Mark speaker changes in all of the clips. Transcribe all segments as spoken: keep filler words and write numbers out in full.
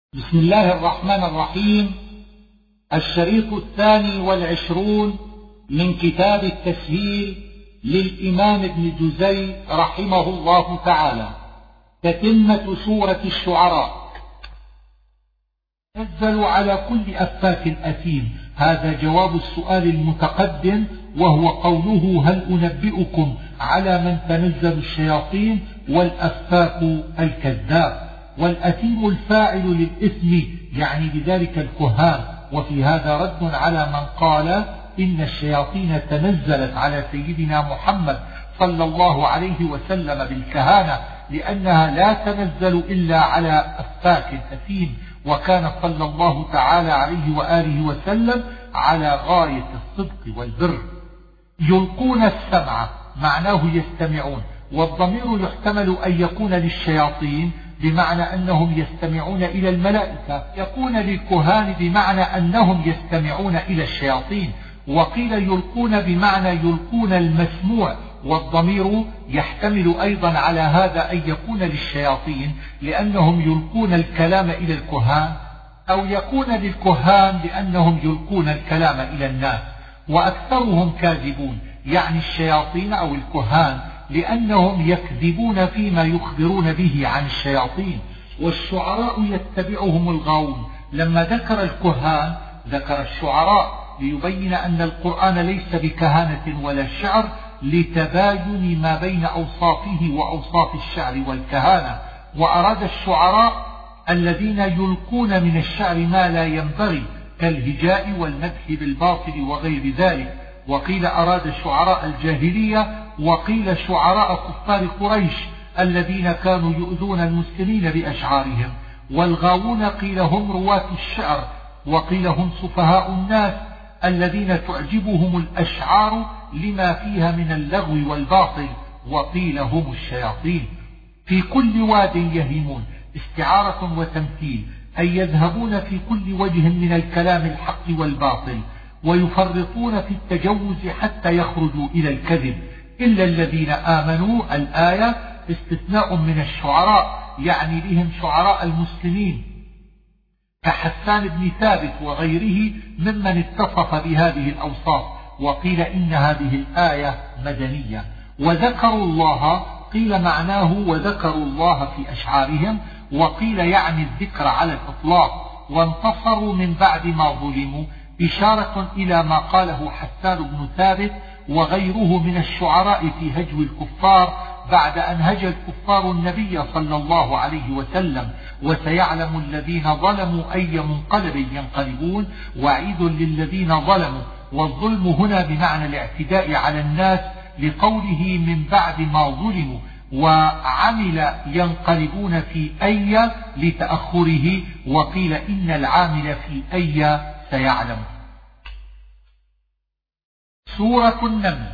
Speaker 1: بسم الله الرحمن الرحيم. الشريط الثاني والعشرون من كتاب التسهيل للإمام ابن جزي رحمه الله تعالى، تتمة سورة الشعراء. تنزل على كل أفاك أثيم. هذا جواب السؤال المتقدم، وهو قوله: هل أنبئكم على من تنزل الشياطين؟ والأفاك الكذاب. والأثيم الفاعل للإثم، يعني بذلك الكهان. وفي هذا رد على من قال إن الشياطين تنزلت على سيدنا محمد صلى الله عليه وسلم بالكهانة، لأنها لا تنزل إلا على أفاك أثيم. وكان صلى الله تعالى عليه وآله وسلم على غاية الصدق والبر. يلقون السمع معناه يستمعون، والضمير يحتمل أن يكون للشياطين بمعنى أنهم يستمعون إلى الملائكة، يكون للكهان بمعنى أنهم يستمعون إلى الشياطين. وقيل يلقون بمعنى يلقون المسموع، والضمير يحتمل أيضا على هذا أن يكون للشياطين لأنهم يلقون الكلام إلى الكهان، أو يكون للكهان لأنهم يلقون الكلام إلى الناس. وأكثرهم كاذبون، يعني الشياطين أو الكهان، لأنهم يكذبون فيما يخبرون به عن الشياطين. والشعراء يتبعهم الغاوون. لما ذكر الكهان ذكر الشعراء ليبين أن القرآن ليس بكهانة ولا شعر، لتباين ما بين أوصافه وأوصاف الشعر والكهانة. وأراد الشعراء الذين يلقون من الشعر ما لا ينبغي كالهجاء والمدح بالباطل وغير ذلك. وقيل أراد شعراء الجاهلية، وقيل شعراء كفار قريش الذين كانوا يؤذون المسلمين بأشعارهم. والغاوون قيل هم رواة الشعر، وقيل هم سفهاء الناس الذين تعجبهم الأشعار لما فيها من اللغو والباطل. وقيل هم الشياطين. في كل واد يهيمون، استعارة وتمثيل، أي يذهبون في كل وجه من الكلام الحق والباطل، ويفرطون في التجوز حتى يخرجوا إلى الكذب إلا الذين آمنوا. الآية استثناء من الشعراء، يعني بهم شعراء المسلمين كحسان بن ثابت وغيره ممن اتصف بهذه الأوصاف. وقيل إن هذه الآية مدنية. وذكروا الله، قيل معناه وذكروا الله في أشعارهم، وقيل يعني الذكر على الإطلاق. وانتصروا من بعد ما ظلموا، إشارة إلى ما قاله حسان بن ثابت وغيره من الشعراء في هجو الكفار بعد أن هجى الكفار النبي صلى الله عليه وسلم. وسيعلم الذين ظلموا أي منقلب ينقلبون، وعيد للذين ظلموا. والظلم هنا بمعنى الاعتداء على الناس، لقوله من بعد ما ظلموا. وعمل ينقلبون في أي لتأخره، وقيل إن العامل في أي سيعلم. سورة النمل.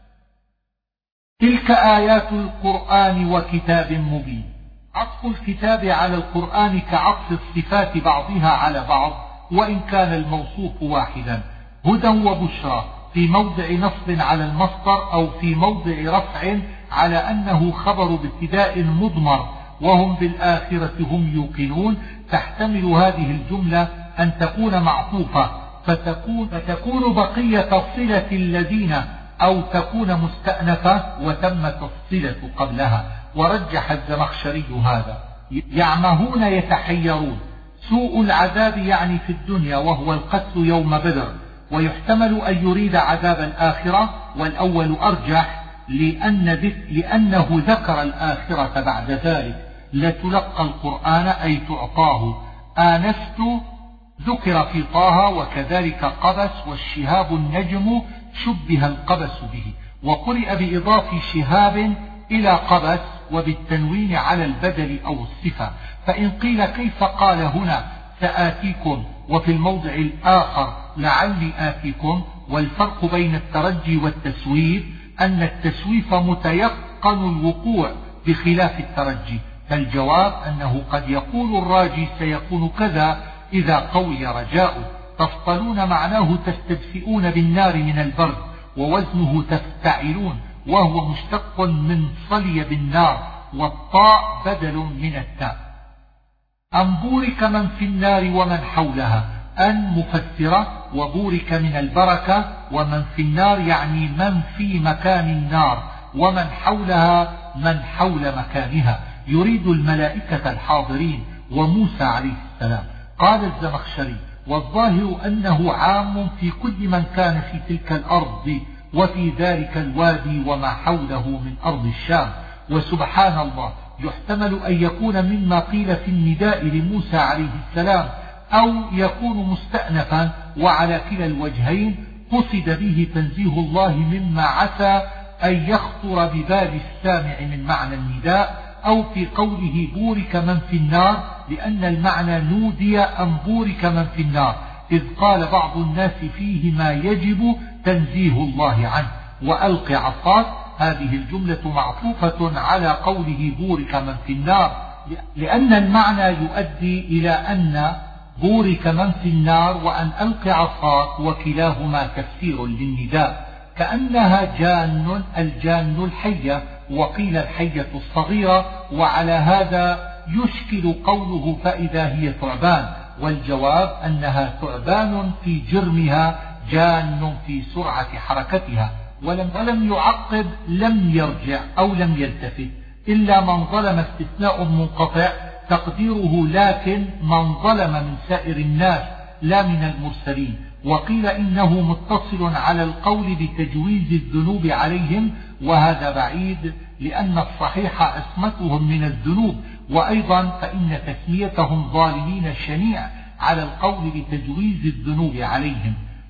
Speaker 1: تلك آيات القرآن وكتاب مبين. عطف الكتاب على القرآن كعطف الصفات بعضها على بعض، وإن كان الموصوف واحدا. هدى وبشرى في موضع نصب على المصدر، أو في موضع رفع على أنه خبر بابتداء مضمر، وهم بالآخرة هم يوقنون. تحتمل هذه الجملة أن تكون معطوفة فتكون, فتكون بقية صلة الذين، أو تكون مستأنفة وتمت الصلة قبلها. ورجح الزمخشري هذا. يعمهون يتحيرون. سوء العذاب يعني في الدنيا، وهو القتل يوم بدر. ويحتمل أن يريد عذاب الآخرة، والأول أرجح لأن لأنه ذكر الآخرة بعد ذلك. لتلقى القرآن أي تعطاه. آنست ذكر في طه، وكذلك قبس، والشهاب النجم شبه القبس به. وقرئ بإضافة شهاب إلى قبس وبالتنوين على البدل أو الصفة. فإن قيل كيف قال هنا سآتيكم وفي الموضع الآخر لعلي آتيكم؟ والفرق بين الترجي والتسويف أن التسويف متيقن الوقوع بخلاف الترجي. فالجواب أنه قد يقول الراجي سيكون كذا إذا قوي رجاؤه. تفطلون معناه تستبسئون بالنار من البرد، ووزنه تفتعلون، وهو مشتق من صلي بالنار، والطاء بدل من التاء. أن بورك من في النار ومن حولها، أن مفسرة، وبورك من البركة، ومن في النار يعني من في مكان النار، ومن حولها من حول مكانها، يريد الملائكة الحاضرين وموسى عليه السلام. قال الزمخشري: والظاهر أنه عام في كل من كان في تلك الأرض وفي ذلك الوادي وما حوله من أرض الشام. وسبحان الله، يحتمل أن يكون مما قيل في النداء لموسى عليه السلام، أو يكون مستأنفا، وعلى كلا الوجهين قصد به تنزيه الله مما عسى أن يخطر ببال السامع من معنى النداء، أو في قوله بورك من في النار، لأن المعنى نودي أن بورك من في النار، إذ قال بعض الناس فيه ما يجب تنزيه الله عنه. وألق عصاك، هذه الجملة معطوفة على قوله بورك من في النار، لأن المعنى يؤدي إلى أن بورك من في النار وأن ألق عصاك وكلاهما تفسير للنداء، كأنها جان، الجان الحية، وقيل الحية الصغيرة، وعلى هذا يشكل قوله فإذا هي ثعبان، والجواب أنها ثعبان في جرمها، جان في سرعة حركتها. ولم, ولم يعقب لم يرجع أو لم يلتفت، إلا من ظلم استثناء منقطع تقديره لكن من ظلم من سائر الناس لا من المرسلين. وقيل إنه متصل على القول بتجويز الذنوب عليهم، وهذا بعيد، لأن الصحيح عصمتهم من الذنوب، وأيضا فإن تسميتهم ظالمين شنيع على القول بتجويز الذنوب عليهم.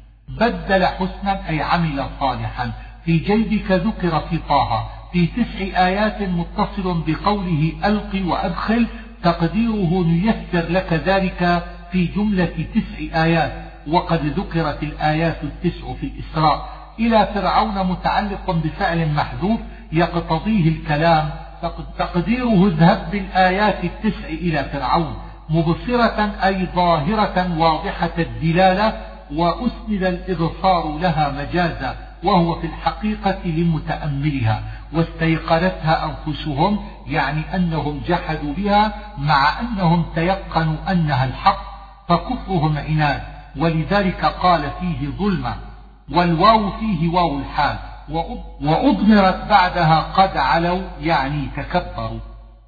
Speaker 1: بدل حسنا أي عمل صالحا. في جيبك ذكر في طه في تسع آيات متصل بقوله ألق وأدخل، تقديره نيسر لك ذلك في جملة تسع آيات، وقد ذكرت الآيات التسع في الإسراء. إلى فرعون متعلق بفعل محذوف يقتضيه الكلام، تقديره اذهب بالآيات التسع إلى فرعون، مبصرة أي ظاهرة واضحة الدلالة، وأسند الإبصار لها مجازا، وهو في الحقيقة لمتأملها، واستيقنتها أنفسهم، يعني أنهم جحدوا بها مع أنهم تيقنوا أنها الحق، فكفرهم عناد، ولذلك قال فيه ظلمة، والواو فيه واو الحال، وأضمرت بعدها قد علوا يعني تكبروا.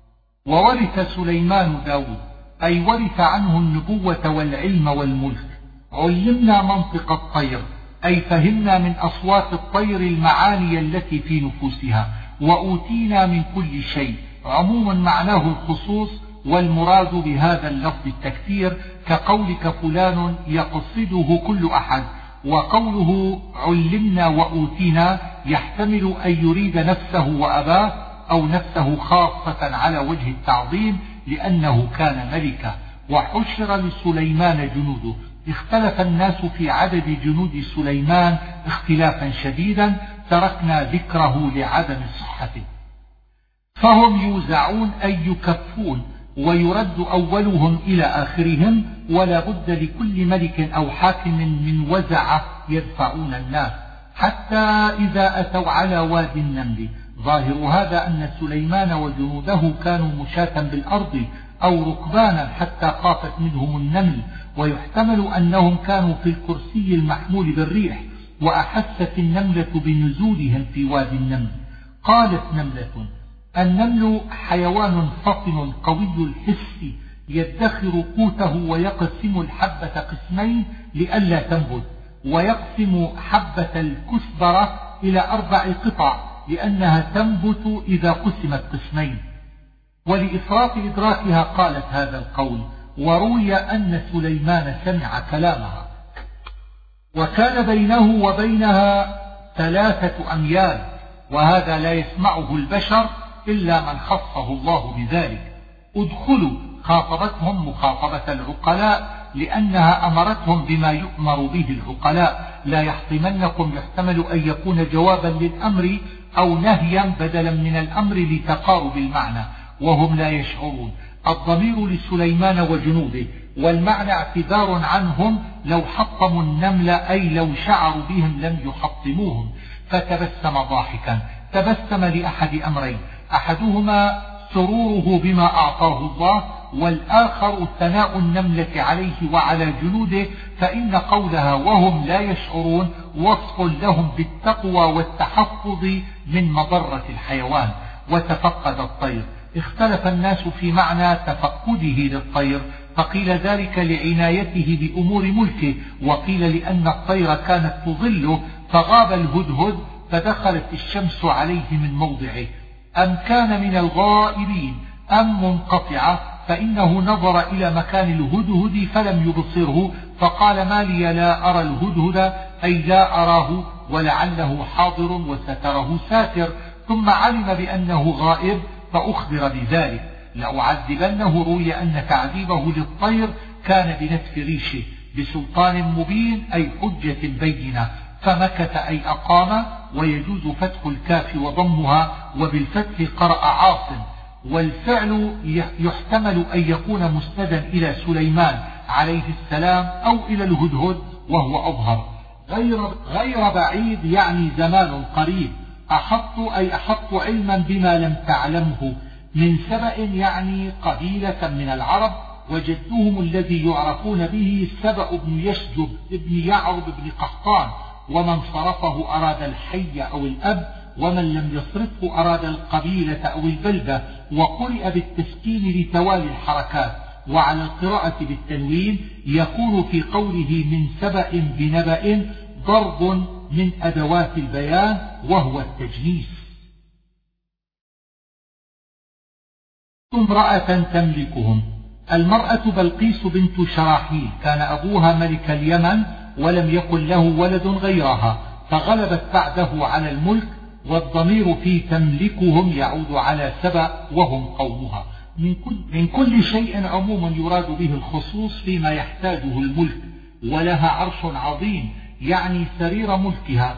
Speaker 1: وورث سليمان داود، أي ورث عنه النبوة والعلم والملك. علمنا منطق الطير، أي فهمنا من أصوات الطير المعاني التي في نفوسها. وأوتينا من كل شيء، عموم معناه الخصوص، والمراد بهذا اللفظ التكثير، كقولك فلان يقصده كل أحد. وقوله علمنا وأوتينا يحتمل أن يريد نفسه وأباه، أو نفسه خاصة على وجه التعظيم لأنه كان ملكا. وحشر لسليمان جنوده، اختلف الناس في عدد جنود سليمان اختلافا شديدا، تركنا ذكره لعدم صحته. فهم يوزعون أي يكفون، ويرد أولهم إلى آخرهم، ولا بد لكل ملك أو حاكم من وزعة يدفعون الناس، حتى إذا أتوا على وادي النمل. ظاهر هذا أن سليمان وجنوده كانوا مشاة بالأرض أو ركبانا حتى خافت منهم النمل، ويحتمل أنهم كانوا في الكرسي المحمول بالريح، وأحست النملة بنزولهم في وادي النمل. قالت نملة: النمل حيوان فطن قوي الحس، يدخر قوته ويقسم الحبة قسمين لئلا تنبت، ويقسم حبة الكسبرة إلى أربع قطع لأنها تنبت إذا قسمت قسمين. ولإفراط إدراكها قالت هذا القول. وروي أن سليمان سمع كلامها، وكان بينه وبينها ثلاثة أميال، وهذا لا يسمعه البشر إلا من خصه الله بذلك. ادخلوا خاطبتهم مخاطبة العقلاء، لأنها أمرتهم بما يؤمر به العقلاء. لا يحطمنكم يحتمل أن يكون جوابا للأمر أو نهيا بدلا من الأمر لتقارب المعنى، وهم لا يشعرون. الضمير لسليمان وجنوده، والمعنى اعتذار عنهم لو حطموا النمل، أي لو شعروا بهم لم يحطموهم. فتبسم ضاحكا، تبسم لأحد أمرين: أحدهما سروره بما أعطاه الله، والآخر ثناء النملة عليه وعلى جنوده، فإن قولها وهم لا يشعرون وصف لهم بالتقوى والتحفظ من مضرة الحيوان. وتفقد الطير. اختلف الناس في معنى تفقده للطير، فقيل ذلك لعنايته بأمور ملكه، وقيل لأن الطير كانت تظله فغاب الهدهد فدخلت الشمس عليه من موضعه. أم كان من الغائبين أم منقطعة، فإنه نظر إلى مكان الهدهد فلم يبصره فقال ما لي لا أرى الهدهد، أي لا أراه ولعله حاضر وستره ساتر، ثم علم بأنه غائب فأخبر بذلك. لأعذبنه. روي أن تعذيبه للطير كان بنتف ريشه بسلطان مبين أي حجة بينة، فمكث أي أقام. ويجوز فتح الكاف وضمها، وبالفتح قرأ عاصم. والفعل يحتمل أن يكون مسندا إلى سليمان عليه السلام أو إلى الهدهد وهو أظهر. غير, غير بعيد يعني زمان قريب. أحط أي أحط علما بما لم تعلمه. من سبأ يعني قبيلة من العرب، وجدهم الذي يعرفون به سبأ بن يشجب بن يعرب بن قحطان، ومن صرفه أراد الحي أو الأب، ومن لم يصرفه أراد القبيلة أو البلدة. وقرئ بالتسكين لتوالي الحركات، وعلى القراءة بالتنوين يكون في قوله من سبأ بنبأ ضرب من أدوات البيان وهو التجنيس. امرأة تملكهم. المرأة بلقيس بنت شراحيل، كان أبوها ملك اليمن ولم يكن له ولد غيرها، فغلبت بعده على الملك، والضمير في تملكهم يعود على سبأ وهم قومها. من كل, من كل شيء عموما يراد به الخصوص فيما يحتاجه الملك. ولها عرش عظيم يعني سرير ملكها.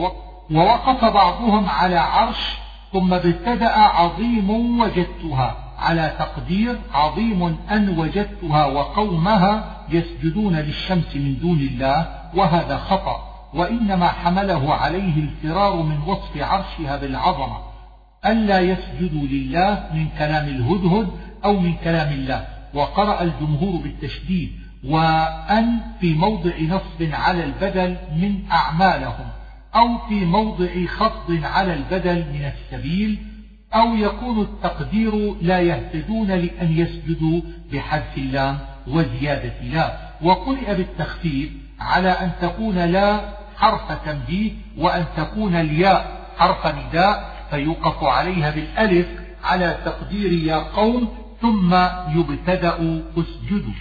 Speaker 1: ووقف بعضهم على عرش ثم ابتدأ عظيم وجدتها على تقدير عظيم أن وجدتها وقومها يسجدون للشمس من دون الله، وهذا خطأ، وإنما حمله عليه الفرار من وصف عرشها بالعظمة، ألا يسجدوا لله من كلام الهدهد أو من كلام الله. وقرأ الجمهور بالتشديد، وأن في موضع نصب على البدل من أعمالهم، أو في موضع خفض على البدل من السبيل، أو يكون التقدير لا يهتدون لأن يسجدوا بحذف اللام وزيادة لا. وقرئ بالتخفيف على أن تكون لا حرف تنبيه، وأن تكون الياء حرف نداء فيوقف عليها بالألف على تقدير يا قوم ثم يبتدأ اسجدوا.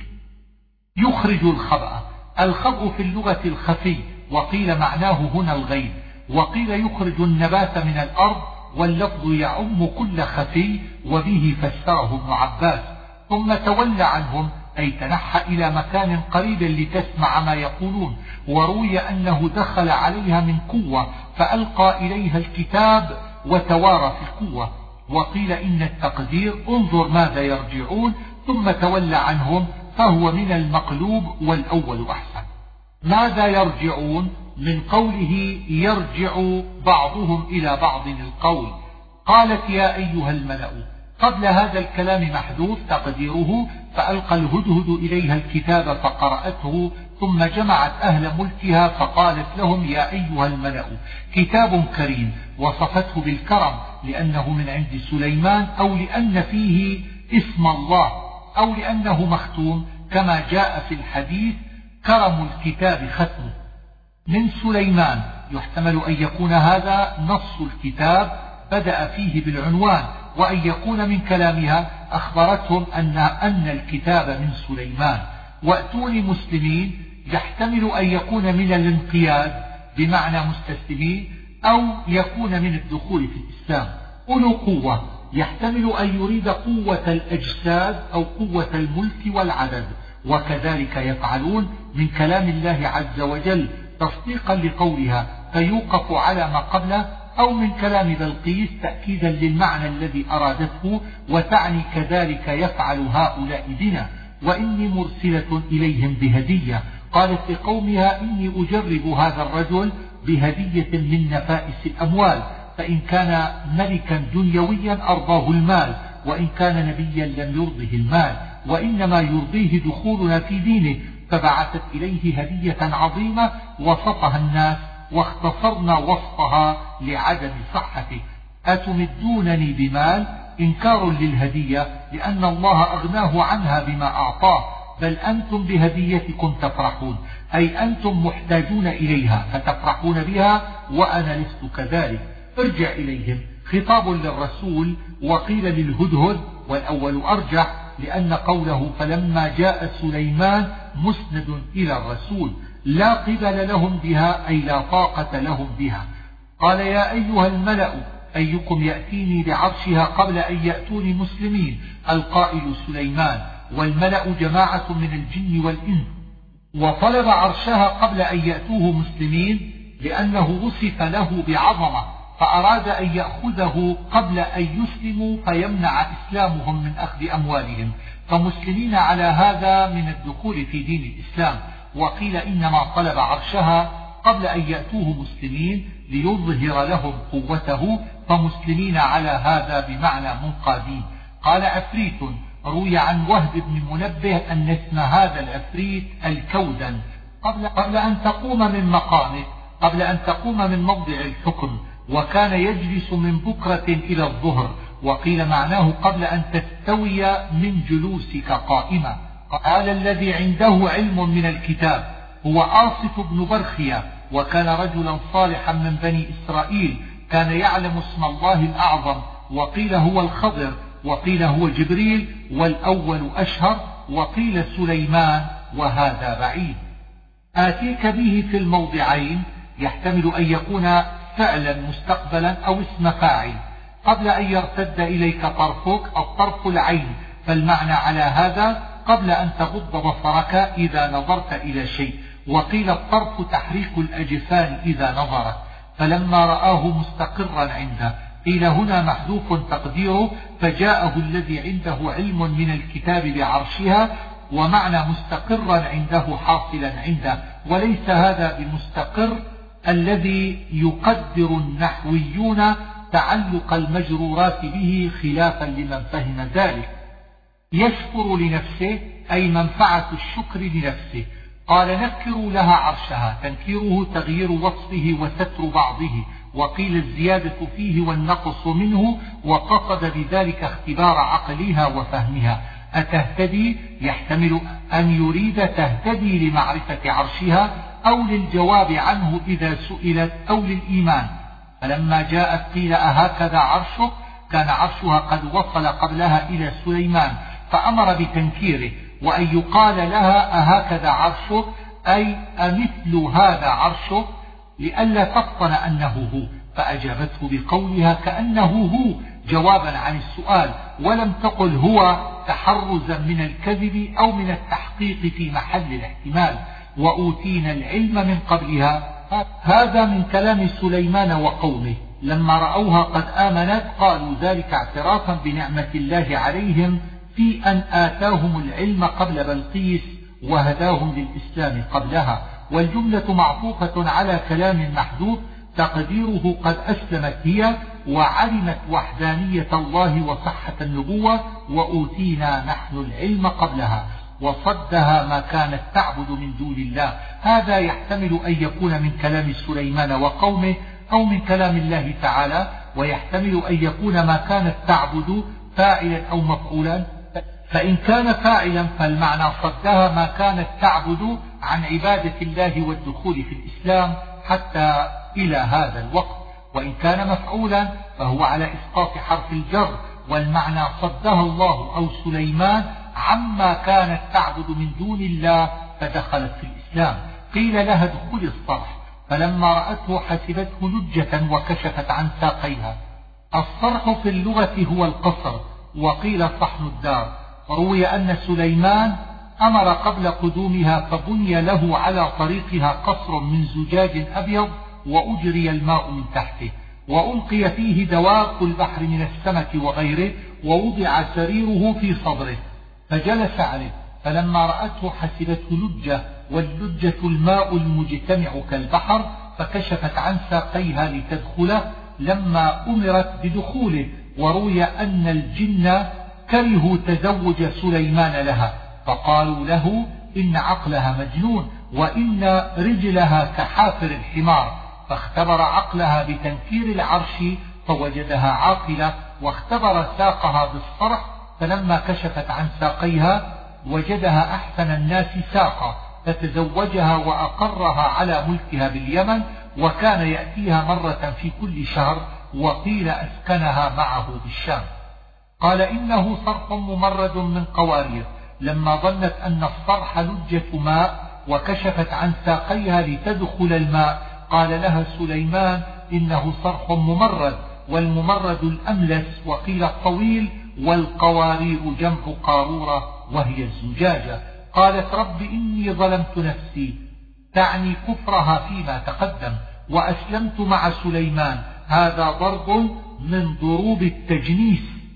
Speaker 1: يخرج الخبأ. الخبأ في اللغة الخفي، وقيل معناه هنا الغيب، وقيل يخرج النبات من الأرض، واللفظ يعم كل خفي، وبه فسره ابن عباس. ثم تولى عنهم أي تنحى إلى مكان قريب لتسمع ما يقولون. وروي أنه دخل عليها من قوة فألقى إليها الكتاب وتوارى في القوة. وقيل إن التقدير انظر ماذا يرجعون ثم تولى عنهم، فهو من المقلوب والأول أحسن. ماذا يرجعون؟ من قوله يرجع بعضهم إلى بعض القول. قالت يا أيها الملأ. قبل هذا الكلام محذوف تقديره فألقى الهدهد إليها الكتاب فقرأته، ثم جمعت أهل ملكها فقالت لهم يا أيها الملأ. كتاب كريم وصفته بالكرم لأنه من عند سليمان، أو لأن فيه اسم الله، أو لأنه مختوم كما جاء في الحديث كرم الكتاب ختمه. من سليمان يحتمل أن يكون هذا نص الكتاب بدأ فيه بالعنوان، وأن يكون من كلامها أخبرتهم أن, أن الكتاب من سليمان. وأتوني مسلمين يحتمل أن يكون من الانقياد بمعنى مستسلمين، أو يكون من الدخول في الإسلام. أولو قوة يحتمل أن يريد قوة الأجساد أو قوة الملك والعدد، وكذلك يفعلون من كلام الله عز وجل تصديقا لقولها فيوقف على ما قبله، أو من كلام بلقيس تأكيدا للمعنى الذي أرادته، وتعني كذلك يفعل هؤلاء بنا، وإني مرسلة إليهم بهدية. قالت لقومها إني أجرب هذا الرجل بهدية من نفائس الأموال، فإن كان ملكا دنيويا أرضاه المال، وإن كان نبيا لم يرضه المال. وإنما يرضيه دخولنا في دينه، فبعثت إليه هدية عظيمة وصفها الناس واختصرنا وصفها لعدم صحته. أتمدونني بمال؟ إنكار للهدية، لأن الله أغناه عنها بما أعطاه، بل أنتم بهديتكم تفرحون، أي أنتم محتاجون إليها فتفرحون بها وأنا لست كذلك. ارجع إليهم، خطاب للرسول وقيل للهدهد، والأول أرجح لأن قوله فلما جاء سليمان مسند إلى الرسول، لا قبل لهم بها أي لا طاقة لهم بها. قال يا أيها الملأ أيكم يأتيني بعرشها قبل أن يأتوني مسلمين؟ القائل سليمان، والملأ جماعة من الجن والإنس، وطلب عرشها قبل أن يأتوه مسلمين لأنه وصف له بعظمة، فأراد أن يأخذه قبل أن يسلموا فيمنع إسلامهم من أخذ أموالهم، فمسلمين على هذا من الدخول في دين الإسلام. وقيل إنما طلب عرشها قبل أن يأتوه مسلمين ليظهر لهم قوته، فمسلمين على هذا بمعنى منقادين. قال عفريت، روي عن وهب بن منبه أن اسم هذا العفريت الكودن، قبل, قبل أن تقوم من مقامه، قبل أن تقوم من موضع الحكم، وكان يجلس من بكرة إلى الظهر. وقيل معناه قبل أن تستوي من جلوسك قائمة. قال الذي عنده علم من الكتاب هو آصف بن برخية، وكان رجلا صالحا من بني إسرائيل، كان يعلم اسم الله الأعظم، وقيل هو الخضر، وقيل هو جبريل، والأول أشهر، وقيل سليمان، وهذا بعيد. آتيك به في الموضعين يحتمل أن يكون فعلا مستقبلا أو اسم فاعل، قبل أن يرتد إليك طرفك الطرف العين، فالمعنى على هذا قبل أن تغض بصرك إذا نظرت إلى شيء. وقيل الطرف تحريك الأجفان إذا نظرت، فلما رآه مستقرا عنده. قيل هنا محذوف تقديره فجاءه الذي عنده علم من الكتاب بعرشها، ومعنى مستقرا عنده حاصلا عنده، وليس هذا بمستقر الذي يقدر النحويون تعلق المجرورات به خلافا لمن فهم ذلك. يشكر لنفسه أي منفعة الشكر لنفسه. قال نكروا لها عرشها، تنكيره تغيير وصفه وستر بعضه، وقيل الزيادة فيه والنقص منه، وقصد بذلك اختبار عقلها وفهمها. أتهتدي يحتمل أن يريد تهتدي لمعرفة عرشها أو للجواب عنه إذا سئلت أو للإيمان. فلما جاءت قيل أهكذا عرشك، كان عرشها قد وصل قبلها إلى سليمان فأمر بتنكيره، وأن يقال لها أهكذا عرشك أي أمثل هذا عرشك، لئلا تفطن أنه هو، فأجابته بقولها كأنه هو جوابا عن السؤال، ولم تقل هو تحرزا من الكذب أو من التحقيق في محل الاحتمال. وأوتينا العلم من قبلها. هذا من كلام سليمان وقومه، لما رأوها قد آمنت قالوا ذلك اعترافا بنعمة الله عليهم في أن آتاهم العلم قبل بلقيس وهداهم للإسلام قبلها. والجملة معطوفة على كلام محذوف تقديره قد أسلمت هي وعلمت وحدانية الله وصحة النبوة، وأوتينا نحن العلم قبلها، وصدها ما كانت تعبد من دون الله. هذا يحتمل أن يكون من كلام سليمان وقومه أو من كلام الله تعالى، ويحتمل أن يكون ما كانت تعبد فاعلا أو مفعولا. فإن كان فاعلا فالمعنى صدها ما كانت تعبد عن عبادة الله والدخول في الإسلام حتى إلى هذا الوقت. وإن كان مفعولا فهو على إسقاط حرف الجر، والمعنى صدها الله أو سليمان عما كانت تعبد من دون الله فدخلت في الإسلام. قيل لها ادخلي الصرح، فلما رأته حسبته لجة وكشفت عن ساقيها. الصرح في اللغة هو القصر، وقيل صحن الدار. روي أن سليمان أمر قبل قدومها فبني له على طريقها قصر من زجاج أبيض، وأجري الماء من تحته، وألقي فيه دواب البحر من السمك وغيره، ووضع سريره في صدره فجلس عليه، فلما رأته حسبته لجة، واللجة الماء المجتمع كالبحر، فكشفت عن ساقيها لتدخله لما أمرت بدخوله. وروي أن الجن كرهوا تزوج سليمان لها، فقالوا له إن عقلها مجنون وإن رجلها كحافر الحمار، فاختبر عقلها بتنكير العرش فوجدها عاقلة، واختبر ساقها بالصرح فلما كشفت عن ساقيها وجدها أحسن الناس ساقا، فتزوجها وأقرها على ملكها باليمن، وكان يأتيها مرة في كل شهر، وقيل أسكنها معه بالشام. قال إنه صرح ممرد من قوارير، لما ظنت أن الصرح لجة ماء وكشفت عن ساقيها لتدخل الماء، قال لها سليمان إنه صرح ممرد، والممرد الأملس وقيل الطويل، والقوارير جمع قارورة وهي الزجاجة. قالت رب إني ظلمت نفسي، تعني كفرها فيما تقدم، وأسلمت مع سليمان. هذا ضرب من ضروب التجنيس.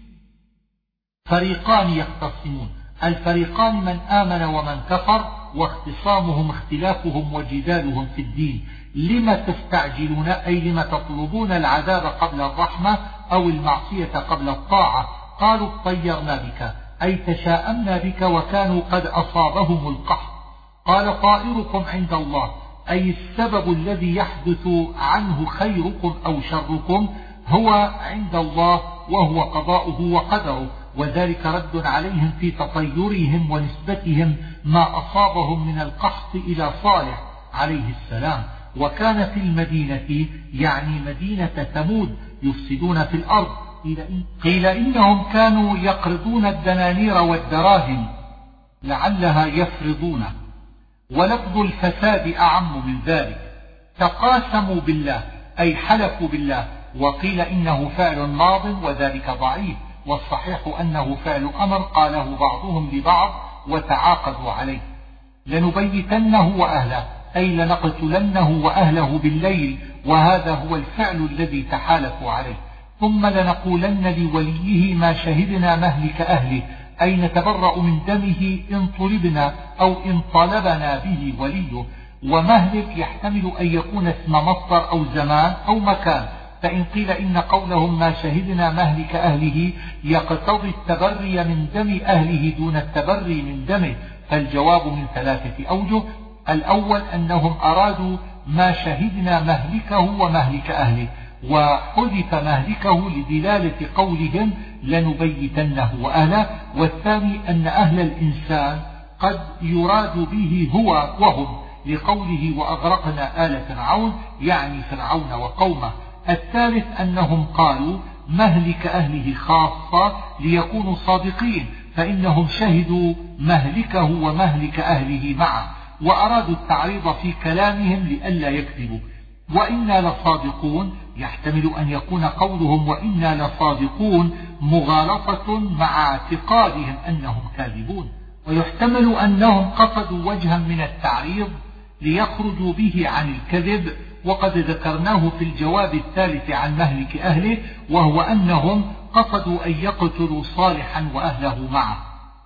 Speaker 1: فريقان يختصمون، الفريقان من آمن ومن كفر، واختصامهم اختلافهم وجدالهم في الدين. لما تستعجلون أي لما تطلبون العذاب قبل الرحمة أو المعصية قبل الطاعة؟ قالوا اطيرنا بك أي تشاءمنا بك، وكانوا قد أصابهم القحط. قال طائركم عند الله أي السبب الذي يحدث عنه خيركم أو شركم هو عند الله، وهو قضاؤه وقدره، وذلك رد عليهم في تطيرهم ونسبتهم ما أصابهم من القحط إلى صالح عليه السلام. وكان في المدينة يعني مدينة ثمود يفسدون في الأرض، قيل إنهم كانوا يقرضون الدنانير والدراهم لعلها يفرضون، ولفظ الفساد أعم من ذلك. تقاسموا بالله أي حلفوا بالله، وقيل إنه فعل ماض وذلك ضعيف، والصحيح أنه فعل أمر قاله بعضهم لبعض وتعاقدوا عليه. لنبيتنه وأهله أي لنقتلنه وأهله بالليل، وهذا هو الفعل الذي تحالفوا عليه. ثم لنقولن لوليه ما شهدنا مهلك أهله أي نتبرأ من دمه إن طلبنا أو إن طلبنا به وليه. ومهلك يحتمل أن يكون اسم مصدر أو زمان أو مكان، فإن قيل إن قولهم ما شهدنا مهلك أهله يقتضي التبري من دم أهله دون التبري من دمه، فالجواب من ثلاثة أوجه. الأول أنهم أرادوا ما شهدنا مهلكه ومهلك أهله، وحذف مهلكه لدلالة قولهم لنبيتنه وأهله. والثاني أن أهل الإنسان قد يراد به هو وهم، لقوله وأغرقنا آل فرعون يعني فرعون وقومه. الثالث أنهم قالوا مهلك أهله خاصة ليكونوا صادقين، فإنهم شهدوا مهلكه ومهلك أهله معه، وأرادوا التعريض في كلامهم لئلا يكذبوا. وإنا لصادقون يحتمل أن يكون قولهم وإنا لصادقون مغالطة مع اعتقادهم أنهم كاذبون، ويحتمل أنهم قصدوا وجها من التعريض ليخرجوا به عن الكذب، وقد ذكرناه في الجواب الثالث عن مهلك أهله، وهو أنهم قصدوا أن يقتلوا صالحا وأهله معه.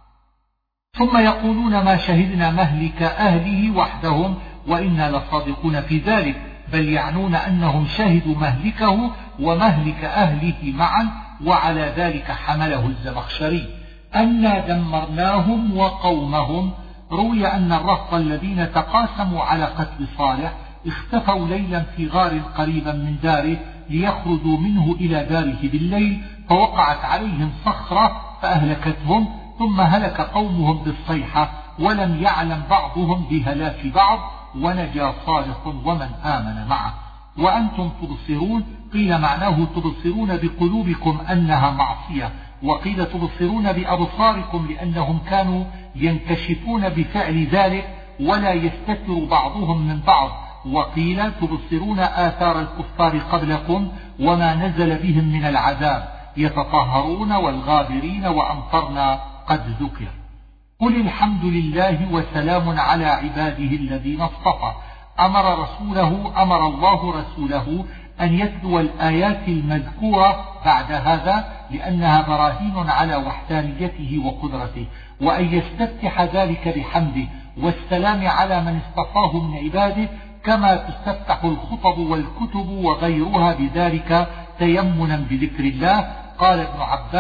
Speaker 1: ثم يقولون ما شهدنا مهلك أهله وحدهم وإنا لصادقون في ذلك، بل يعنون أنهم شهدوا مهلكه ومهلك أهله معا، وعلى ذلك حمله الزمخشري. أنا دمرناهم وقومهم. روي أن الرهط الذين تقاسموا على قتل صالح اختفوا ليلا في غار قريبا من داره ليخرجوا منه إلى داره بالليل، فوقعت عليهم صخرة فأهلكتهم، ثم هلك قومهم بالصيحة، ولم يعلم بعضهم بهلاك بعض، ونجا صالح ومن آمن معه. وأنتم تبصرون قيل معناه تبصرون بقلوبكم أنها معصية، وقيل تبصرون بأبصاركم لأنهم كانوا ينكشفون بفعل ذلك ولا يستتر بعضهم من بعض، وقيل تبصرون آثار الكفار قبلكم وما نزل بهم من العذاب، يتطهرون والغابرين وأمطرنا قد ذكر. قل الحمد لله وسلام على عباده الذين اصطفى. أمر رسوله أمر الله رسوله أن يتلو الآيات المذكورة بعد هذا لأنها براهين على وحدانيته وقدرته، وأن يستفتح ذلك بحمده والسلام على من اصطفاه من عباده، كما تستفتح الخطب والكتب وغيرها بذلك تيمنا بذكر الله. قال ابن عباس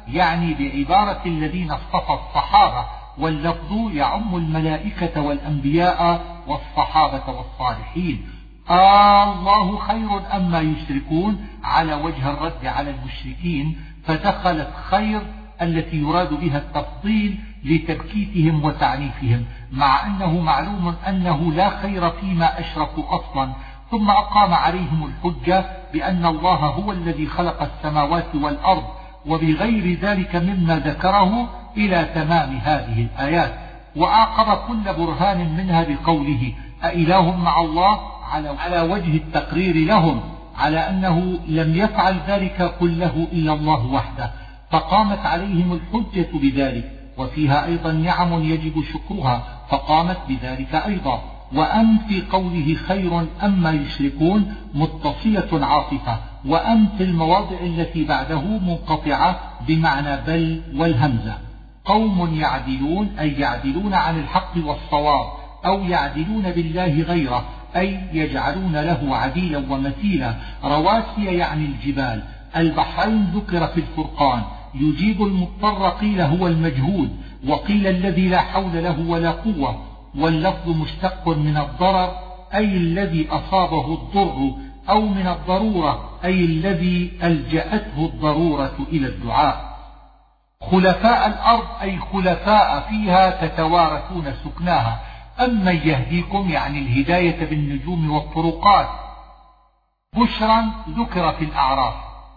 Speaker 1: يعني بعبارة الذين اصطفى الصحابة، واللفظ يعم الملائكة والأنبياء والصحابة والصالحين. آه الله خير أما يشركون على وجه الرد على المشركين، فدخلت خير التي يراد بها التفضيل لتبكيتهم وتعنيفهم، مع أنه معلوم أنه لا خير فيما أشركوا أصلا. ثم أقام عليهم الحجة بأن الله هو الذي خلق السماوات والأرض وبغير ذلك مما ذكره إلى تمام هذه الآيات. وأعقب كل برهان منها بقوله أإله مع الله على وجه التقرير لهم على أنه لم يفعل ذلك كله إلا الله وحده، فقامت عليهم الحجة بذلك. وفيها أيضا نعم يجب شكرها فقامت بذلك أيضا. وأم في قوله خير أما يشركون متصلة عاطفة، وأم في المواضع التي بعده منقطعة بمعنى بل والهمزة. قوم يعدلون أي يعدلون عن الحق والصواب، أو يعدلون بالله غيره أي يجعلون له عديلا ومثيلا. رواسي يعني الجبال. البحرين ذكر في الفرقان. يجيب المضطر قيل هو المجهود، وقيل الذي لا حول له ولا قوة. واللفظ مشتق من الضرر أي الذي أصابه الضر، أو من الضرورة أي الذي ألجأته الضرورة إلى الدعاء. خلفاء الأرض أي خلفاء فيها تتوارثون سكناها. أما يهديكم يعني الهداية بالنجوم والطرقات. بشرا ذكر في الأعراف.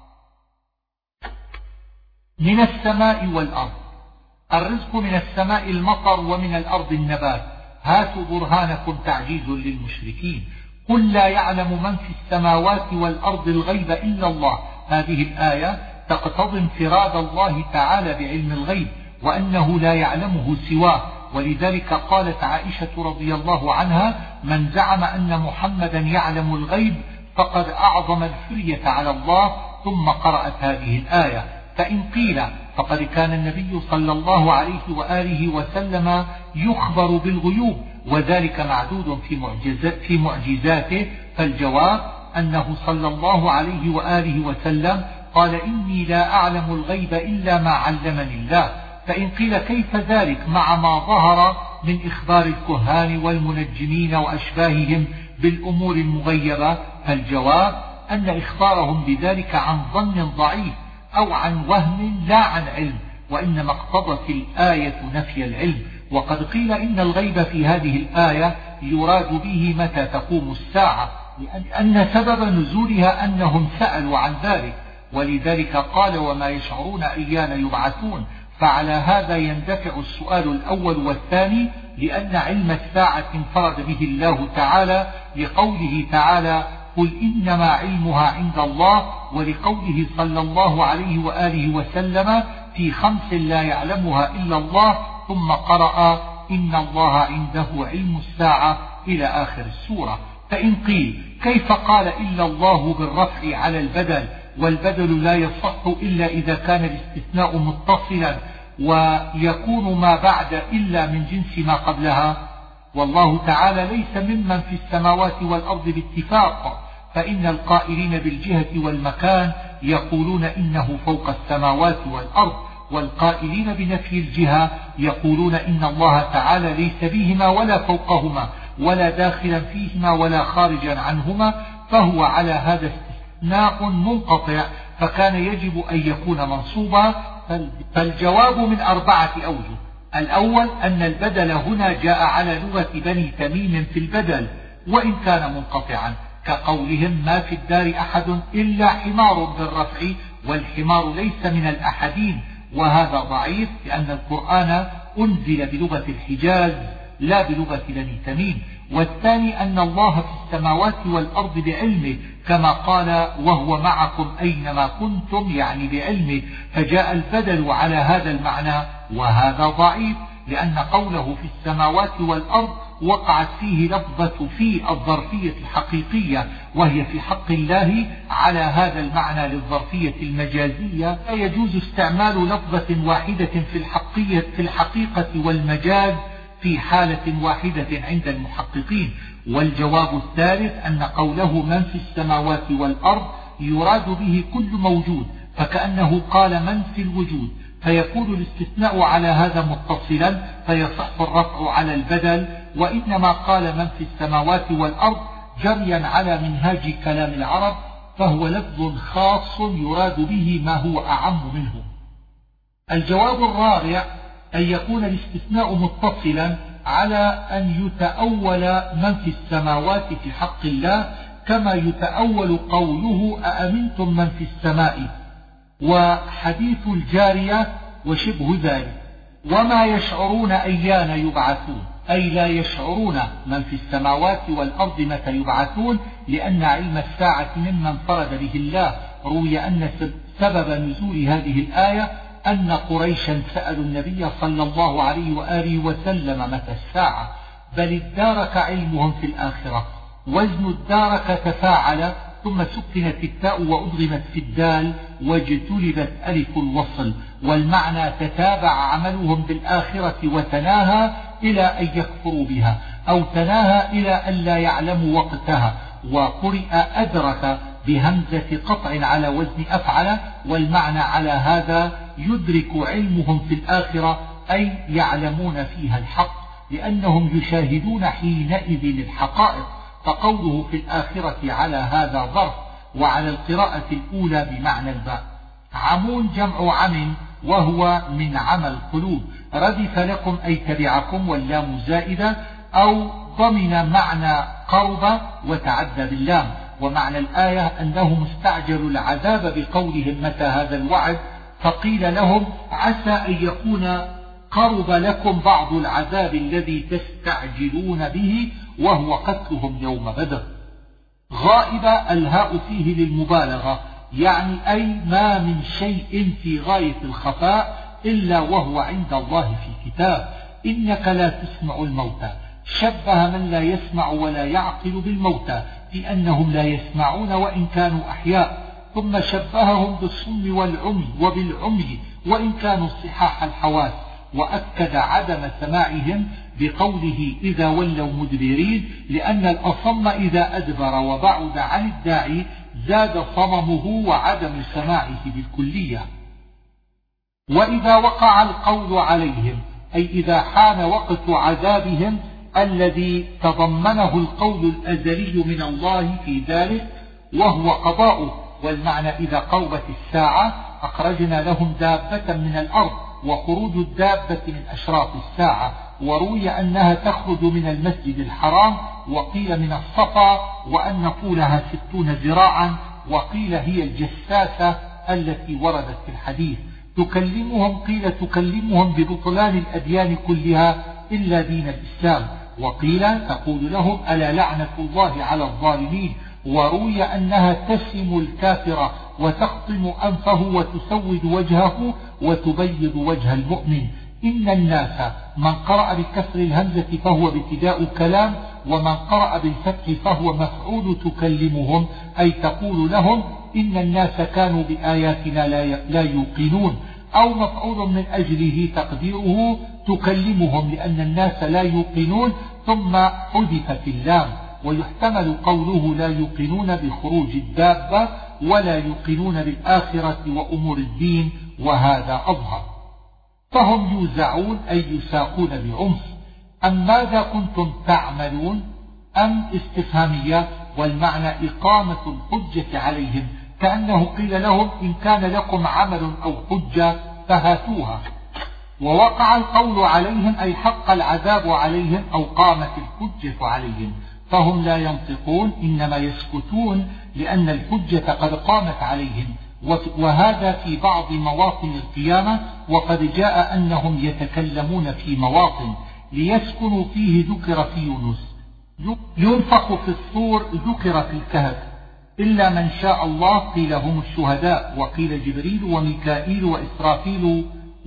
Speaker 1: من السماء والأرض. الرزق من السماء المطر ومن الأرض النبات. هاتوا برهانكم تعجيز للمشركين. قل لا يعلم من في السماوات والأرض الغيب إلا الله. هذه الآية تقتضي انفراد الله تعالى بعلم الغيب، وأنه لا يعلمه سواه. ولذلك قالت عائشة رضي الله عنها من زعم أن محمدا يعلم الغيب فقد أعظم الفرية على الله. ثم قرأت هذه الآية. فإن قيل فقد كان النبي صلى الله عليه وآله وسلم يخبر بالغيوب، وذلك معدود في, معجزات في معجزاته، فالجواب أنه صلى الله عليه وآله وسلم قال إني لا أعلم الغيب إلا ما علمني الله. فإن قيل كيف ذلك مع ما ظهر من إخبار الكهان والمنجمين وأشباههم بالأمور المغيبة، فالجواب أن إخبارهم بذلك عن ظن ضعيف أو عن وهم لا عن علم، وإنما اقتضت الآية نفي العلم. وقد قيل إن الغيب في هذه الآية يراد به متى تقوم الساعة، لأن سبب نزولها أنهم سألوا عن ذلك، ولذلك قال وما يشعرون أيان يبعثون. فعلى هذا يندفع السؤال الأول والثاني، لأن علم الساعة انفرد به الله تعالى لقوله تعالى قل إنما علمها عند الله، ولقوله صلى الله عليه وآله وسلم في خمس لا يعلمها إلا الله، ثم قرأ إن الله عنده علم الساعة إلى آخر السورة. فإن قيل كيف قال إلا الله بالرفع على البدل، والبدل لا يصح إلا إذا كان الاستثناء متصلا ويكون ما بعد إلا من جنس ما قبلها؟ والله تعالى ليس ممن في السماوات والأرض باتفاق، فإن القائلين بالجهة والمكان يقولون إنه فوق السماوات والأرض، والقائلين بنفي الجهة يقولون إن الله تعالى ليس بهما ولا فوقهما ولا داخلا فيهما ولا خارجا عنهما، فهو على هذا استثناء منقطع، فكان يجب أن يكون منصوبا. فالجواب من أربعة أوجه. الأول أن البدل هنا جاء على لغة بني تميم في البدل، وإن كان منقطعا، كقولهم ما في الدار أحد إلا حمار بالرفع، والحمار ليس من الأحدين، وهذا ضعيف لأن القرآن أنزل بلغة الحجاز لا بلغة بني تميم. والثاني أن الله في السماوات والأرض بعلمه، كما قال وهو معكم أينما كنتم، يعني بعلمه، فجاء البدل على هذا المعنى، وهذا ضعيف لأن قوله في السماوات والأرض وقعت فيه لفظة في الظرفية الحقيقية، وهي في حق الله على هذا المعنى للظرفية المجازية. لا يجوز استعمال لفظة واحدة في الحقيقة, في الحقيقة والمجاز في حالة واحدة عند المحققين. والجواب الثالث أن قوله من في السماوات والأرض يراد به كل موجود، فكأنه قال من في الوجود، فيكون الاستثناء على هذا متصلا فيصح الرفع على البدل. وإنما قال من في السماوات والأرض جريا على منهاج كلام العرب، فهو لفظ خاص يراد به ما هو أعم منه. الجواب الرابع أن يكون الاستثناء متصلا على أن يتأول من في السماوات في حق الله، كما يتأول قوله أأمنتم من في السماء، وحديث الجارية وشبه ذلك. وما يشعرون أيان يبعثون، أي لا يشعرون من في السماوات والأرض متى يبعثون، لأن علم الساعة مما انفرد به الله. روي أن سبب نزول هذه الآية أن قريشا سألوا النبي صلى الله عليه وآله وسلم متى الساعة، بل ادارك علمهم في الآخرة. وزن ادارك تفاعل، ثم سكنت التاء وأضغمت في الدال واجتلبت ألف الوصل، والمعنى تتابع عملهم بالآخرة وتناهى إلى أن يكفروا بها، أو تناهى إلى أن لا يعلموا وقتها. وقرئ أدرك بهمزة قطع على وزن أفعل، والمعنى على هذا يدرك علمهم في الآخرة، أي يعلمون فيها الحق، لأنهم يشاهدون حينئذ الحقائق. فقوله في الآخرة على هذا ظرف، وعلى القراءة الأولى بمعنى الباء. عمون جمع عم، وهو من عمى القلوب. ردف لكم أي تبعكم، واللام زائدة، أو ضمن معنى قرب وتعدى باللام. ومعنى الآية أنهم استعجلوا العذاب بقولهم متى هذا الوعد، فقيل لهم عسى أن يكون قرب لكم بعض العذاب الذي تستعجلون به، وهو قتلهم يوم بدر. غائب الهاء فيه للمبالغة، يعني أي ما من شيء في غاية الخفاء إلا وهو عند الله في كتاب. إنك لا تسمع الموتى، شبه من لا يسمع ولا يعقل بالموتى لأنهم لا يسمعون وإن كانوا أحياء، ثم شبههم بالصم والعمي وبالعمي وإن كانوا صحاح الحواس، وأكد عدم سماعهم بقوله إذا ولوا مدبرين، لأن الأصم إذا أدبر وبعد عن الداعي زاد صممه وعدم سماعه بالكلية. وإذا وقع القول عليهم، أي إذا حان وقت عذابهم الذي تضمنه القول الأزلي من الله في ذلك وهو قضاؤه. والمعنى إذا قربت الساعة أخرجنا لهم دابة من الأرض، وخروج الدابة من أشراط الساعة. وروي أنها تخرج من المسجد الحرام، وقيل من الصفا، وأن طولها ستون ذراعا، وقيل هي الجساسة التي وردت في الحديث. تكلمهم، قيل تكلمهم ببطلان الأديان كلها إلا دين الإسلام، وقيل تقول لهم ألا لعنة الله على الظالمين. وروي أنها تسم الكافر وتخطم أنفه وتسود وجهه وتبيض وجه المؤمن. إن الناس، من قرأ بكسر الهمزة فهو ابتداء كلام، ومن قرأ بالفتح فهو مفعول تكلمهم، أي تقول لهم إن الناس كانوا بآياتنا لا يوقنون، أو مفعول من أجله تقديره تكلمهم لأن الناس لا يوقنون، ثم حذفت اللام. ويحتمل قوله لا يوقنون بخروج الدابة، ولا يوقنون بالآخرة وأمور الدين، وهذا أظهر. فهم يوزعون أي يساقون بعنف. أم ماذا كنتم تعملون؟ أم استفهامية، والمعنى إقامة الحجة عليهم، كأنه قيل لهم إن كان لكم عمل أو حجة فهاتوها. ووقع القول عليهم أي حق العذاب عليهم أو قامت الحجة عليهم، فهم لا ينطقون إنما يسكتون لأن الحجة قد قامت عليهم. وهذا في بعض مواطن القيامة، وقد جاء أنهم يتكلمون في مواطن ليسكنوا فيه ذكر في يونس، ينفخ في الصور ذكر في الكهف، إلا من شاء الله قيل هم الشهداء، وقيل جبريل وميكائيل وإسرافيل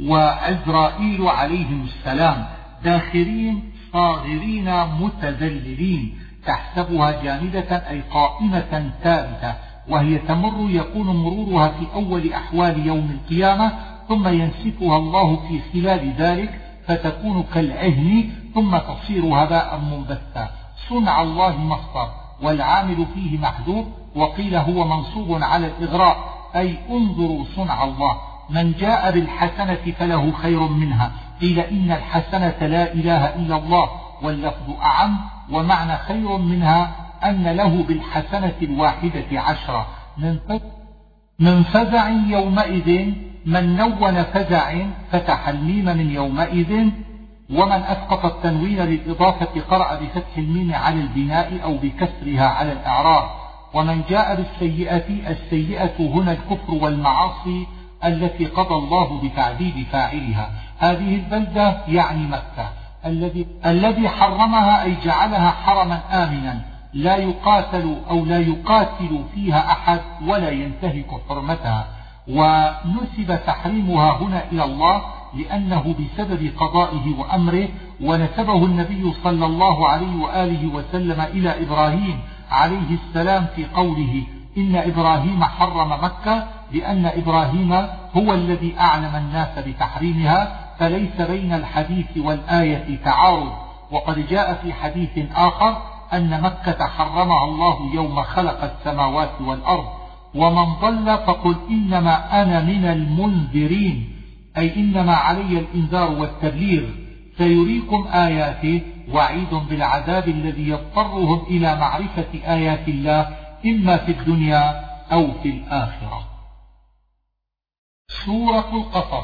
Speaker 1: وعزرائيل عليهم السلام، داخرين صاغرين متذللين، تحسبها جامدة أي قائمة ثابتة، وهي تمر يكون مرورها في أول أحوال يوم القيامة، ثم ينسفها الله في خلال ذلك فتكون كالعهن ثم تصير هباء منبثا. صنع الله مصدر، والعامل فيه محذوف، وقيل هو منصوب على الإغراء، أي انظروا صنع الله، من جاء بالحسنة فله خير منها، قيل إن الحسنة لا إله إلا الله، واللفظ أعم، ومعنى خير منها أن له بالحسنة الواحدة عشرة. من فزع يومئذ، من نون فزع فتح الميم من يومئذ، ومن أسقط التنوين للإضافة قرأ بفتح الميم على البناء أو بكسرها على الإعراب. ومن جاء بالسيئة، السيئة هنا الكفر والمعاصي التي قضى الله بتعذيب فاعلها. هذه البلدة يعني مكة الذي الذي حرمها، أي جعلها حرما آمنا لا يقاتل أو لا يقاتل فيها أحد ولا ينتهك حرمتها. ونسب تحريمها هنا إلى الله لأنه بسبب قضائه وأمره، ونسبه النبي صلى الله عليه وآله وسلم إلى إبراهيم عليه السلام في قوله إن إبراهيم حرم مكة، لأن إبراهيم هو الذي أعلم الناس بتحريمها، فليس بين الحديث والآية تعارض. وقد جاء في حديث آخر أن مكة حرمها الله يوم خلق السماوات والأرض. ومن ضل فقل إنما أنا من المنذرين، أي إنما علي الإنذار والتبليغ، سيريكم آياته، وعيد بالعذاب الذي يضطرهم إلى معرفة آيات الله إما في الدنيا أو في الآخرة. سورة القصص.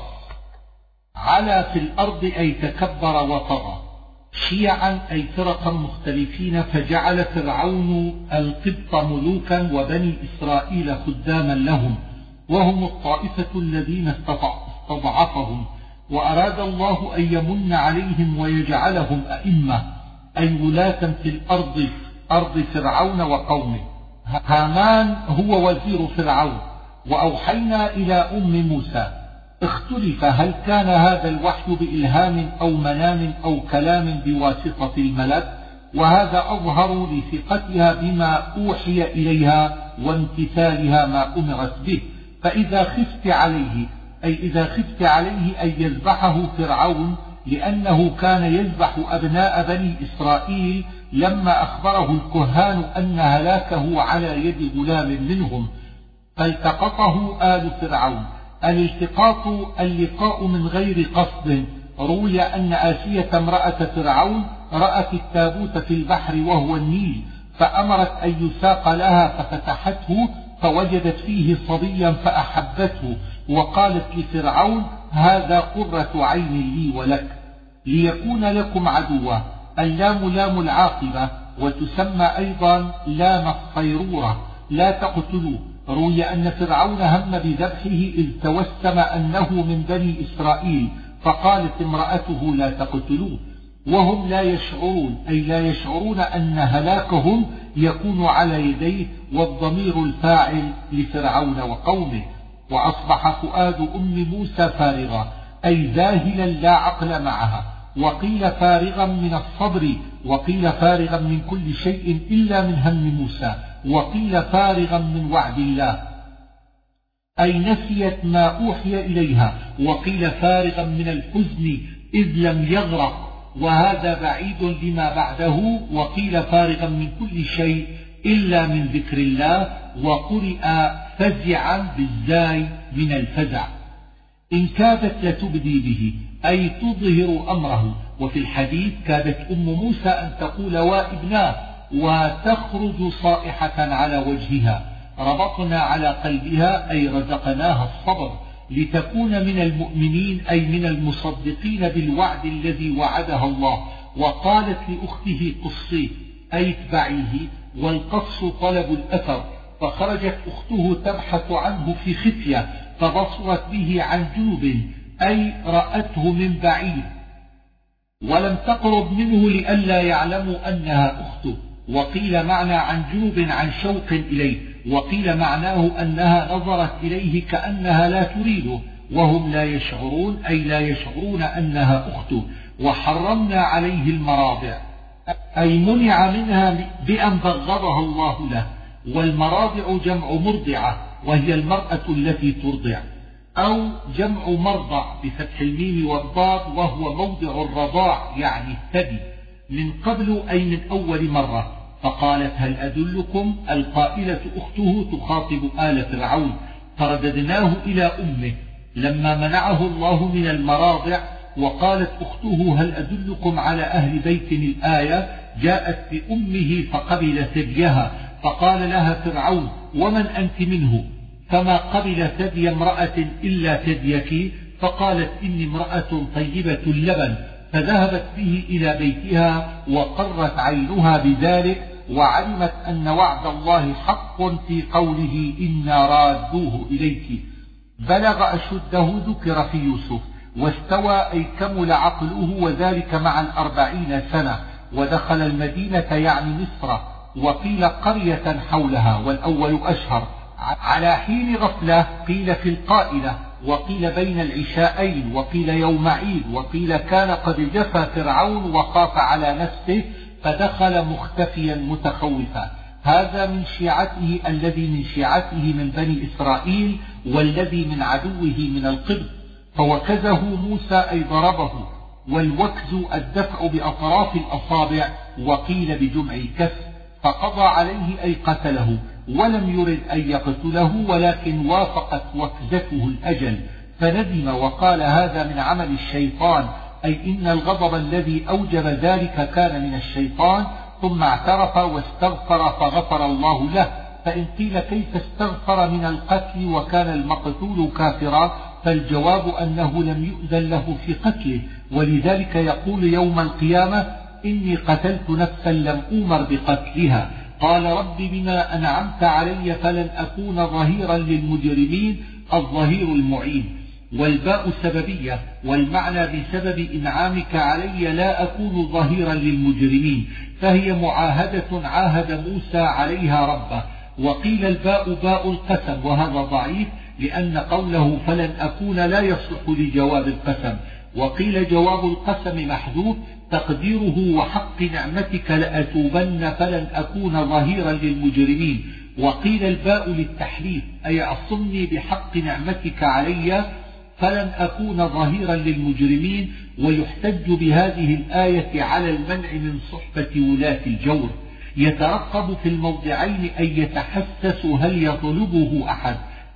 Speaker 1: علا في الأرض أي تكبر وطغى، شيعا أي فرقا مختلفين، فجعل فرعون القبط ملوكا وبني إسرائيل خداما لهم، وهم الطائفة الذين استضعفهم، وأراد الله أن يمن عليهم ويجعلهم أئمة، أي ولاة في الأرض، أرض فرعون وقومه. هامان هو وزير فرعون. وأوحينا إلى أم موسى. اختلف هل كان هذا الوحي بإلهام أو منام أو كلام بواسطة الملك، وهذا أظهر لثقتها بما أوحي إليها وامتثالها ما أمرت به. فإذا خفت عليه، أي إذا خفت عليه أن يذبحه فرعون، لأنه كان يذبح أبناء بني إسرائيل لما أخبره الكهان أن هلاكه على يد غلام منهم، فالتقطه آل فرعون. الالتقاط اللقاء من غير قصد. روي أن آسية امرأة فرعون رأت التابوت في البحر وهو النيل، فأمرت أن يساق لها ففتحته فوجدت فيه صبيا فأحبته، وقالت لفرعون هذا قرة عين لي ولك ليكون لكم عدوا. اللام لام العاقبة، وتسمى أيضا لام الصيرورة، لا تقتلوه. روي أن فرعون هم بذبحه إذ توسم أنه من بني إسرائيل، فقالت امرأته لا تقتلوه، وهم لا يشعرون، أي لا يشعرون أن هلاكهم يكون على يديه، والضمير الفاعل لفرعون وقومه. وأصبح فؤاد أم موسى فارغا، أي ذاهلا لا عقل معها، وقيل فارغا من الصبر، وقيل فارغا من كل شيء إلا من هم موسى، وقيل فارغا من وعد الله، أي نسيت ما أوحي إليها، وقيل فارغا من الحزن إذ لم يغرق، وهذا بعيد لما بعده. وقيل فارغا من كل شيء إلا من ذكر الله، وقرئ فزعا بالزاي من الفزع. إن كادت لتبدي به، أي تظهر أمره. وفي الحديث كادت أم موسى أن تقول وابناه، وتخرج صائحة على وجهها. ربطنا على قلبها، أي رزقناها الصبر، لتكون من المؤمنين، أي من المصدقين بالوعد الذي وعدها الله. وقالت لأخته قصيه، أي اتبعيه، والقص طلب الأثر، فخرجت أخته تبحث عنه في خفية، فبصرت به عن جنب، أي رأته من بعيد، ولم تقرب منه لئلا يعلموا أنها أخته. وقيل معنى عن جنب عن شوق إليه، وقيل معناه أنها نظرت إليه كأنها لا تريده، وهم لا يشعرون، أي لا يشعرون أنها أخته. وحرمنا عليه المراضع، أي منع منها بأن بغضها الله له. والمراضع جمع مرضعة، وهي المرأة التي ترضع، أو جمع مرضع بفتح الميم والضاد، وهو موضع الرضاع يعني الثدي، من قبل أي من أول مرة. فقالت هل أدلكم، القائلة أخته تخاطب آل فرعون، فرددناه إلى أمه لما منعه الله من المراضع. وقالت أخته هل أدلكم على أهل بيت الآية؟ جاءت بأمه فقبل ثديها، فقال لها فرعون ومن أنت منه؟ فما قبل ثدي امرأة إلا ثديك. فقالت إني امرأة طيبة اللبن. فذهبت به إلى بيتها وقرت عينها بذلك، وعلمت أن وعد الله حق في قوله إنا رادوه إليك. بلغ أشده ذكر في يوسف، واستوى أي كمل عقله، وذلك مع الأربعين سنة. ودخل المدينة يعني مصر، وقيل قرية حولها، والأول أشهر. على حين غفلة قيل في القائلة، وقيل بين العشاءين، وقيل يوم عيد، وقيل كان قد جفى فرعون وخاف على نفسه فدخل مختفيا متخوفا. هذا من شيعته الذي من شيعته من بني إسرائيل، والذي من عدوه من القبط. فوكزه موسى أي ضربه، والوكز الدفع بأطراف الأصابع، وقيل بجمع كف. فقضى عليه أي قتله، ولم يرد أن يقتله، ولكن وافقت وكزته الأجل. فندم وقال هذا من عمل الشيطان، أي إن الغضب الذي أوجب ذلك كان من الشيطان. ثم اعترف واستغفر فغفر الله له. فإن قيل كيف استغفر من القتل وكان المقتول كافرا؟ فالجواب أنه لم يؤذن له في قتله، ولذلك يقول يوم القيامة إني قتلت نفسا لم أؤمر بقتلها. قال رب بما أنعمت علي فلن أكون ظهيرا للمجرمين، الظهير المعين. والباء سببية، والمعنى بسبب إنعامك علي لا أكون ظهيرا للمجرمين، فهي معاهدة عاهد موسى عليها ربه. وقيل الباء باء القسم، وهذا ضعيف لأن قوله فلن أكون لا يصلح لجواب القسم. وقيل جواب القسم محذوف تقديره وحق نعمتك لأتوبن فلن أكون ظهيرا للمجرمين. وقيل الباء للتحليف، أي اعصمني بحق نعمتك علي فلن أكون ظهيرا للمجرمين. ويحتج بهذه الآية على المنع من صحبة ولاة الجور. يترقب في الموضعين أن يتحسس هل يطلبه أحد،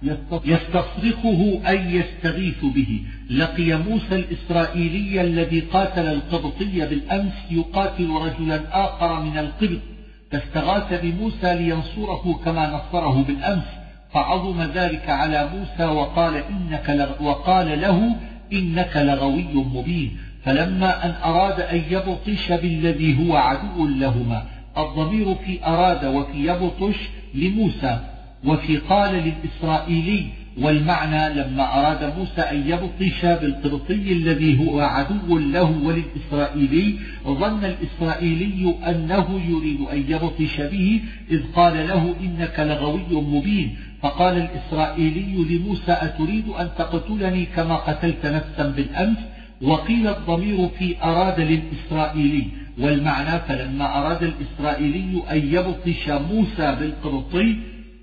Speaker 1: يستصرخه أي يستغيث به. لقي موسى الإسرائيلي الذي قاتل القبطي بالأمس يقاتل رجلا آخر من القبط، فاستغاث بموسى لينصره كما نصره بالأمس، فعظم ذلك على موسى وقال, إنك لغ... وقال له إنك لغوي مبين. فلما أن أراد أن يبطش بالذي هو عدو لهما، الضمير في أراد وفي يبطش لموسى، وفي قال للإسرائيلي. والمعنى لما أراد موسى أن يبطش بالقبطي الذي هو عدو له وللإسرائيلي، ظن الإسرائيلي أنه يريد أن يبطش به، إذ قال له إنك لغوي مبين. فقال الإسرائيلي لموسى أتريد أن تقتلني كما قتلت نفسا بالأمس؟ وقيل الضمير في أراد للإسرائيلي، والمعنى فلما أراد الإسرائيلي أن يبطش موسى بالقبطي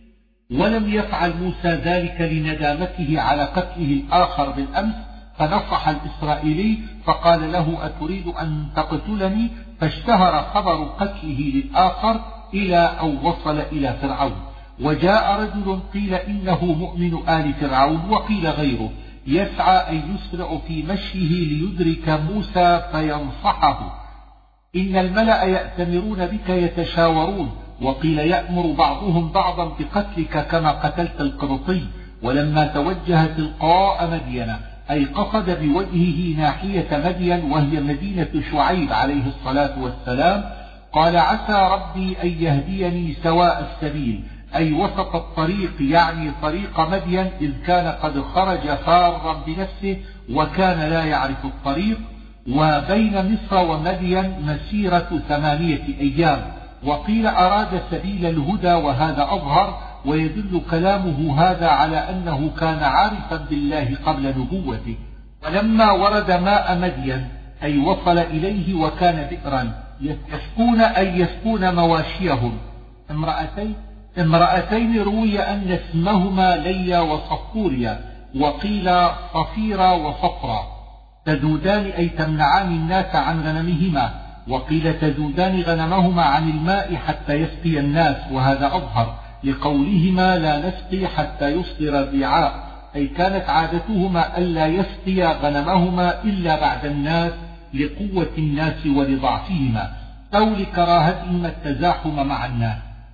Speaker 1: ولم يفعل موسى ذلك لندامته على قتله الآخر بالأمس، فنصح الإسرائيلي فقال له أتريد أن تقتلني؟ فاشتهر خبر قتله للآخر إلى أو وصل إلى فرعون. وجاء رجل قيل إنه مؤمن آل فرعون، وقيل غيره، يسعى أن يسرع في مشيه ليدرك موسى فينصحه. إن الملأ يأتمرون بك يتشاورون. وقيل يأمر بعضهم بعضا بقتلك كما قتلت القبطي. ولما توجه تلقاء مدين، أي قصد بوجهه ناحية مدين وهي مدينة شعيب عليه الصلاة والسلام، قال عسى ربي أن يهديني سواء السبيل، أي وسط الطريق، يعني طريق مدين، إذ كان قد خرج فارا بنفسه وكان لا يعرف الطريق. وبين مصر ومدين مسيرة ثمانية أيام. وقيل أراد سبيل الهدى، وهذا أظهر، ويدل كلامه هذا على أنه كان عارفا بالله قبل نبوته. ولما ورد ماء مدين أي وصل إليه وكان بئرا، يسقون أي يسقون مواشيهم. امرأتين, امرأتين روي أن اسمهما ليا وصفوريا، وقيل صفيرا وصفرا، تذودان أي تمنعان الناس عن غنمهما، وقيل تذودان غنمهما عن الماء حتى يسقي الناس، وهذا أظهر، لقولهما لا نسقي حتى يصدر الرعاء، أي كانت عادتهما ألا يسقي غنمهما إلا بعد الناس لقوة الناس ولضعفهما أو لكراهتهما التزاحم مع الناس.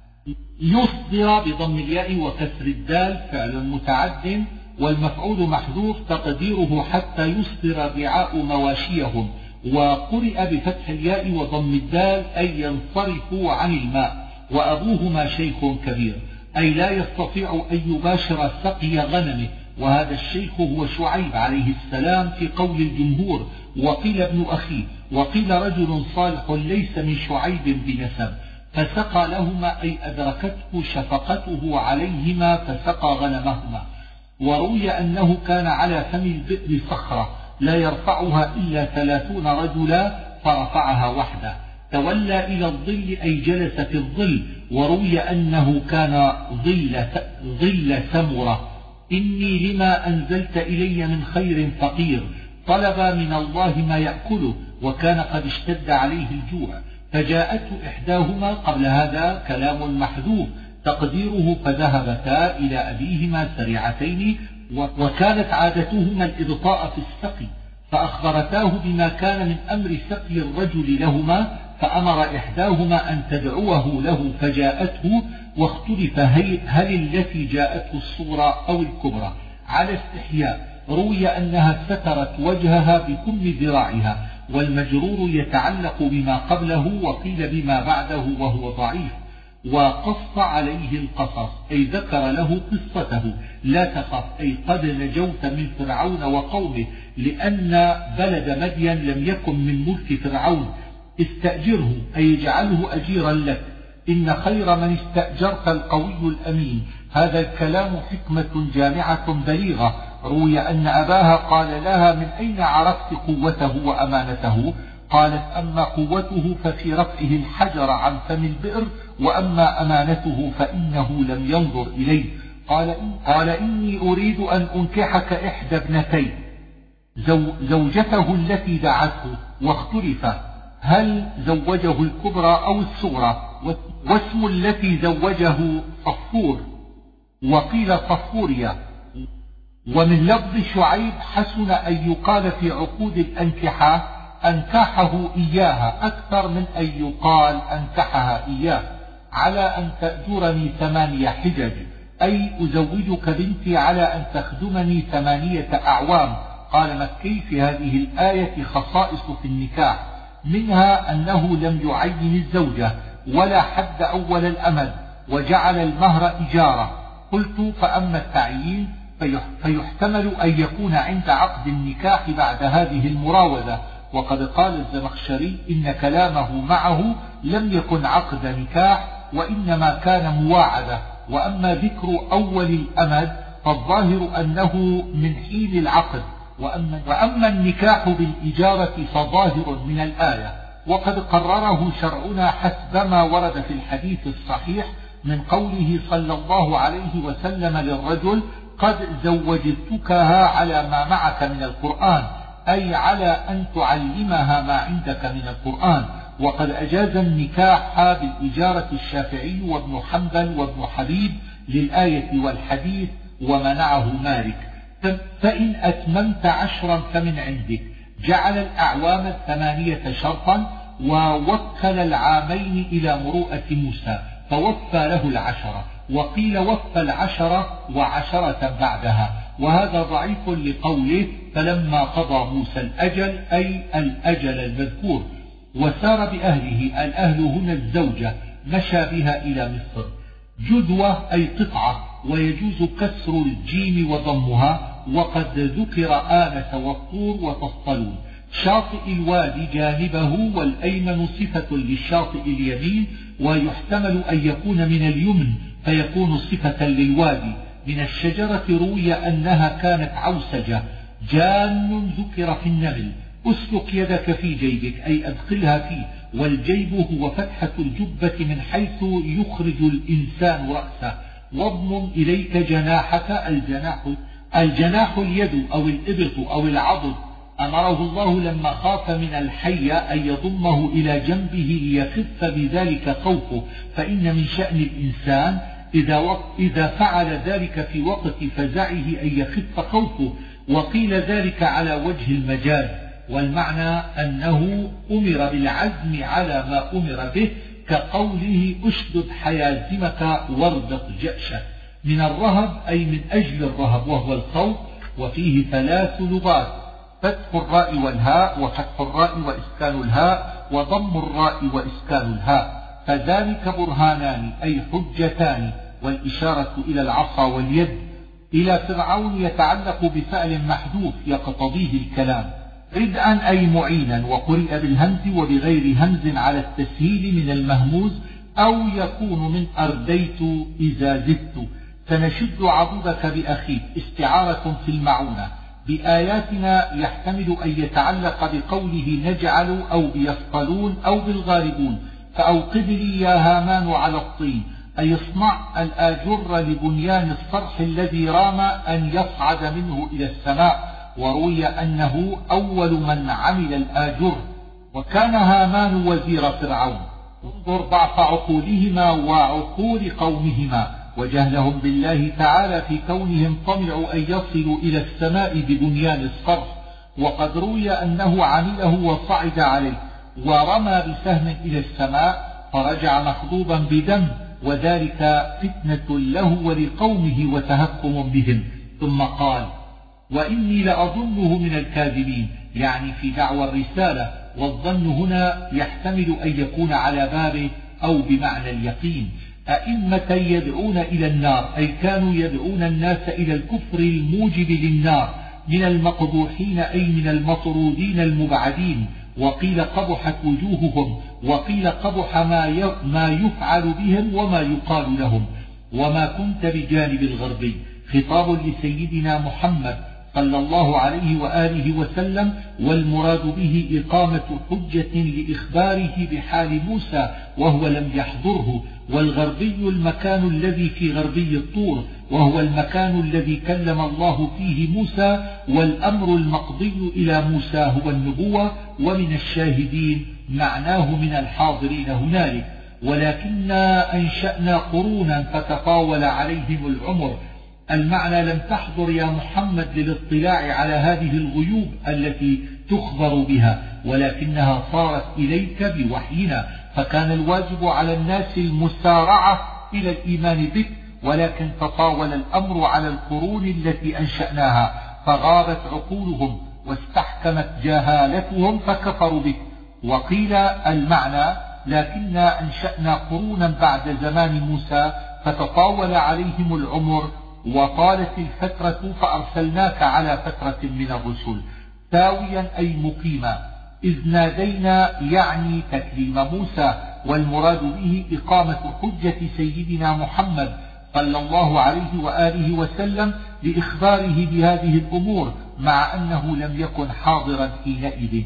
Speaker 1: يصدر بضم الياء وكسر الدال فعل متعد والمفعول محذوف تقديره حتى يصدر الرعاء مواشيهم، وقرئ بفتح الياء وضم الدال أي ينصرفوا عن الماء، وأبوهما شيخ كبير أي لا يستطيع أن يباشر سقي غنمه، وهذا الشيخ هو شعيب عليه السلام في قول الجمهور، وقيل ابن أخيه، وقيل رجل صالح ليس من شعيب بنسب، فسقى لهما أي أدركته شفقته عليهما فسقى غنمهما. وروي أنه كان على فم البئر صخرة لا يرفعها إلا ثلاثون رجلا فرفعها وحده. تولى إلى الظل أي جلس في الظل. وروي أنه كان ظل, ظل سمرة. إني لما أنزلت إلي من خير فقير، طلب من الله ما يأكله وكان قد اشتد عليه الجوع، فجاءته إحداهما. قبل هذا كلام محذوف تقديره فذهبتا إلى أبيهما سريعتين، وكانت عادتهما الإبطاء في السقي، فأخبرتاه بما كان من أمر سقي الرجل لهما، فأمر إحداهما أن تدعوه له فجاءته، واختلف هل التي جاءته الصغرى أو الكبرى على استحياء. روي أنها سترت وجهها بكم ذراعها، والمجرور يتعلق بما قبله وقيل بما بعده وهو ضعيف. وقص عليه القصص أي ذكر له قصته، لا تخف أي قد نجوت من فرعون وقومه، لأن بلد مدين لم يكن من ملك فرعون. استأجره أي اجعله أجيرا لك، إن خير من استأجرت القوي الأمين. هذا الكلام حكمة جامعة بليغة. روي أن أباها قال لها من أين عرفت قوته وأمانته؟ قالت أما قوته ففي رفعه الحجر عن فم البئر، وأما أمانته فإنه لم ينظر إليه. قال, إن قال إني أريد أن أنكحك إحدى ابنتي، زوجته التي دعته، واختلف هل زوجه الكبرى أو الصغرى، واسم التي زوجه صفور، وقيل صفوريا. ومن لفظ شعيب حسن أن يقال في عقود الأنكحة أنكحه إياها أكثر من أن يقال أنكحها إياه، على أن تأجرني ثمانية حجج، أي أزوجك بنتي على أن تخدمني ثمانية أعوام. قال مكي في هذه الآية خصائص في النكاح، منها أنه لم يعين الزوجة ولا حد أول الأمد، وجعل المهر إجارة. قلت فأما التعيين فيحتمل أن يكون عند عقد النكاح بعد هذه المراودة، وقد قال الزمخشري إن كلامه معه لم يكن عقد نكاح وإنما كان مواعدة. وأما ذكر أول الأمد فالظاهر أنه من حين العقد، وأما, وأما النكاح بالإجارة فظاهر من الآية، وقد قرره شرعنا حسب ما ورد في الحديث الصحيح من قوله صلى الله عليه وسلم للرجل قد زوجتكها على ما معك من القرآن، أي على أن تعلمها ما عندك من القرآن. وقد أجاز النكاح بالإجارة الشافعي وابن حنبل وابن حبيب للآية والحديث، ومنعه مالك. فإن أتممت عشرا فمن عندك. جعل الأعوام الثمانية شرطا، ووكل العامين إلى مروءة موسى فوفى له العشرة، وقيل وفى العشرة وعشرة بعدها، وهذا ضعيف لقوله فلما قضى موسى الأجل أي الأجل المذكور. وسار بأهله، الأهل هنا الزوجة، مشى بها إلى مصر. جذوة أي قطعة، ويجوز كسر الجيم وضمها، وقد ذكر آنس والطور وتسطلون. شاطئ الوادي جانبه، والأيمن صفة للشاطئ اليمين، ويحتمل أن يكون من اليمن فيكون صفة للوادي. من الشجرة روي أنها كانت عوسجة. جان ذكر في النمل. أسلك يدك في جيبك أي أدخلها فيه، والجيب هو فتحة الجبة من حيث يخرج الإنسان رأسه. واضم إليك جناحك، الجناح الجناح اليد أو الإبط أو العضد. أمره الله لما خاف من الحية أن يضمه إلى جنبه ليخف بذلك خوفه، فإن من شأن الإنسان إذا, إذا فعل ذلك في وقت فزعه أن يخف خوفه، وقيل ذلك على وجه المجاز، والمعنى أنه أمر بالعزم على ما أمر به، كقوله اشدد حيازمك واربط جأشك، من الرهب أي من أجل الرهب وهو الخوف. وفيه ثلاث لغات: فتح الراء والهاء، وفتح الراء وإسكان الهاء، وضم الراء وإسكان الهاء. فذلك برهانان أي حجتان، والإشارة إلى العصا واليد إلى فرعون يتعلق بفعل محذوف يقتضيه الكلام. ردءا أي معينا، وقرئ بالهمز وبغير همز على التسهيل من المهموز، أو يكون من أرديت إذا زدت. سنشد عضدك بأخيك، استعارة في المعونة. بآياتنا يحتمل أن يتعلق بقوله نجعل أو بيفصلون أو بالغالبون. فأوقد لي يا هامان على الطين، أي اصنع الآجر لبنيان الصرح الذي رام أن يصعد منه إلى السماء، وروي أنه أول من عمل الآجر، وكان هامان وزير فرعون. انظر ضعف عقولهما وعقول قومهما وجهلهم بالله تعالى في كونهم طمعوا أن يصلوا إلى السماء ببنيان الصرح، وقد روي أنه عمله وصعد عليه ورمى بسهم إلى السماء فرجع مخضوبا بدم، وذلك فتنة له ولقومه وتهكم بهم. ثم قال: وإني لأظنه من الكاذبين، يعني في دعوى الرسالة، والظن هنا يحتمل أن يكون على بابه أو بمعنى اليقين. أئمة يدعون إلى النار، أي كانوا يدعون الناس إلى الكفر الموجب للنار، من المقبوحين أي من المطرودين المبعدين. وقيل قبحت وجوههم، وقيل قبح ما يفعل بهم وما يقال لهم. وما كنت بجانب الغربي، خطاب لسيدنا محمد صلى الله عليه وآله وسلم، والمراد به إقامة حجة لإخباره بحال موسى وهو لم يحضره. والغربي المكان الذي في غربي الطور، وهو المكان الذي كلم الله فيه موسى، والأمر المقضي إلى موسى هو النبوة، ومن الشاهدين معناه من الحاضرين هنالك. ولكننا أنشأنا قرونا فتطاول عليهم العمر، المعنى لم تحضر يا محمد للاطلاع على هذه الغيوب التي تخبر بها، ولكنها صارت إليك بوحينا، فكان الواجب على الناس المسارعة إلى الإيمان بك، ولكن تطاول الأمر على القرون التي أنشأناها، فغابت عقولهم واستحكمت جهالتهم فكفروا بك. وقيل المعنى: لكننا أنشأنا قرونا بعد زمان موسى فتطاول عليهم العمر وطالت الفترة فأرسلناك على فترة من الرسل. ساويا أي مقيما، إذ نادينا يعني تكليم موسى، والمراد به إقامة حجة سيدنا محمد صلى الله عليه وآله وسلم لإخباره بهذه الأمور، مع أنه لم يكن حاضرا حينئذ.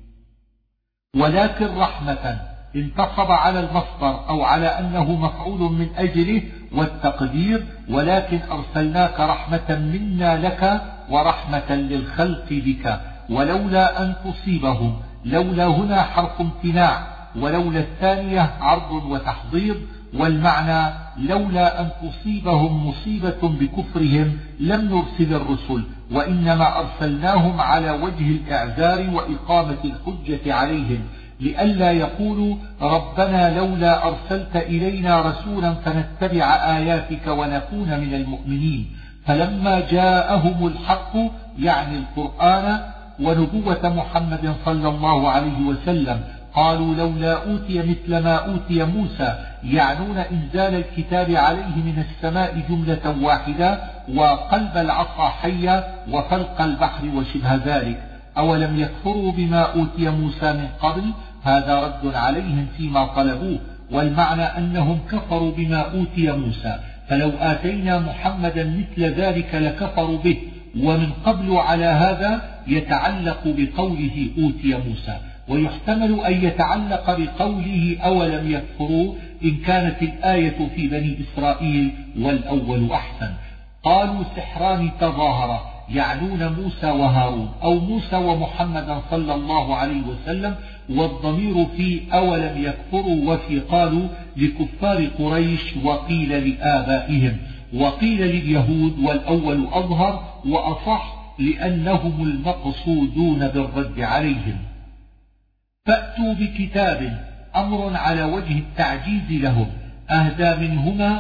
Speaker 1: ولكن رحمة انتصب على المصدر أو على أنه مفعول من أجله، والتقدير: ولكن أرسلناك رحمة منا لك ورحمة للخلق بك. ولولا أن تصيبهم، لولا هنا حرف امتناع، ولولا الثانية عرض وتحضير، والمعنى: لولا أن تصيبهم مصيبة بكفرهم لم نرسل الرسل، وإنما أرسلناهم على وجه الإعذار وإقامة الحجة عليهم، لئلا يقولوا ربنا لولا أرسلت إلينا رسولا فنتبع آياتك ونكون من المؤمنين. فلما جاءهم الحق يعني القرآن ونبوة محمد صلى الله عليه وسلم، قالوا لولا أوتي مثل ما أوتي موسى، يعنون إنزال الكتاب عليه من السماء جملة واحدة، وقلب العصا حية، وفلق البحر وشبه ذلك. أولم يكفروا بما أوتي موسى من قبل؟ هذا رد عليهم فيما طلبوه، والمعنى أنهم كفروا بما أوتي موسى، فلو آتينا محمدا مثل ذلك لكفروا به. ومن قبل على هذا يتعلق بقوله أوتي موسى، ويحتمل أن يتعلق بقوله أولم يكفروا إن كانت الآية في بني إسرائيل، والأول أحسن. قالوا سحران تظاهرا، يعنون موسى وهارون أو موسى ومحمدا صلى الله عليه وسلم، والضمير في أولم يكفروا وفي قالوا لكفار قريش وقيل لآبائهم وقيل لليهود، والأول أظهر وأصح لأنهم المقصودون بالرد عليهم. فأتوا بكتاب أمر على وجه التعجيز لهم أهدى منهما،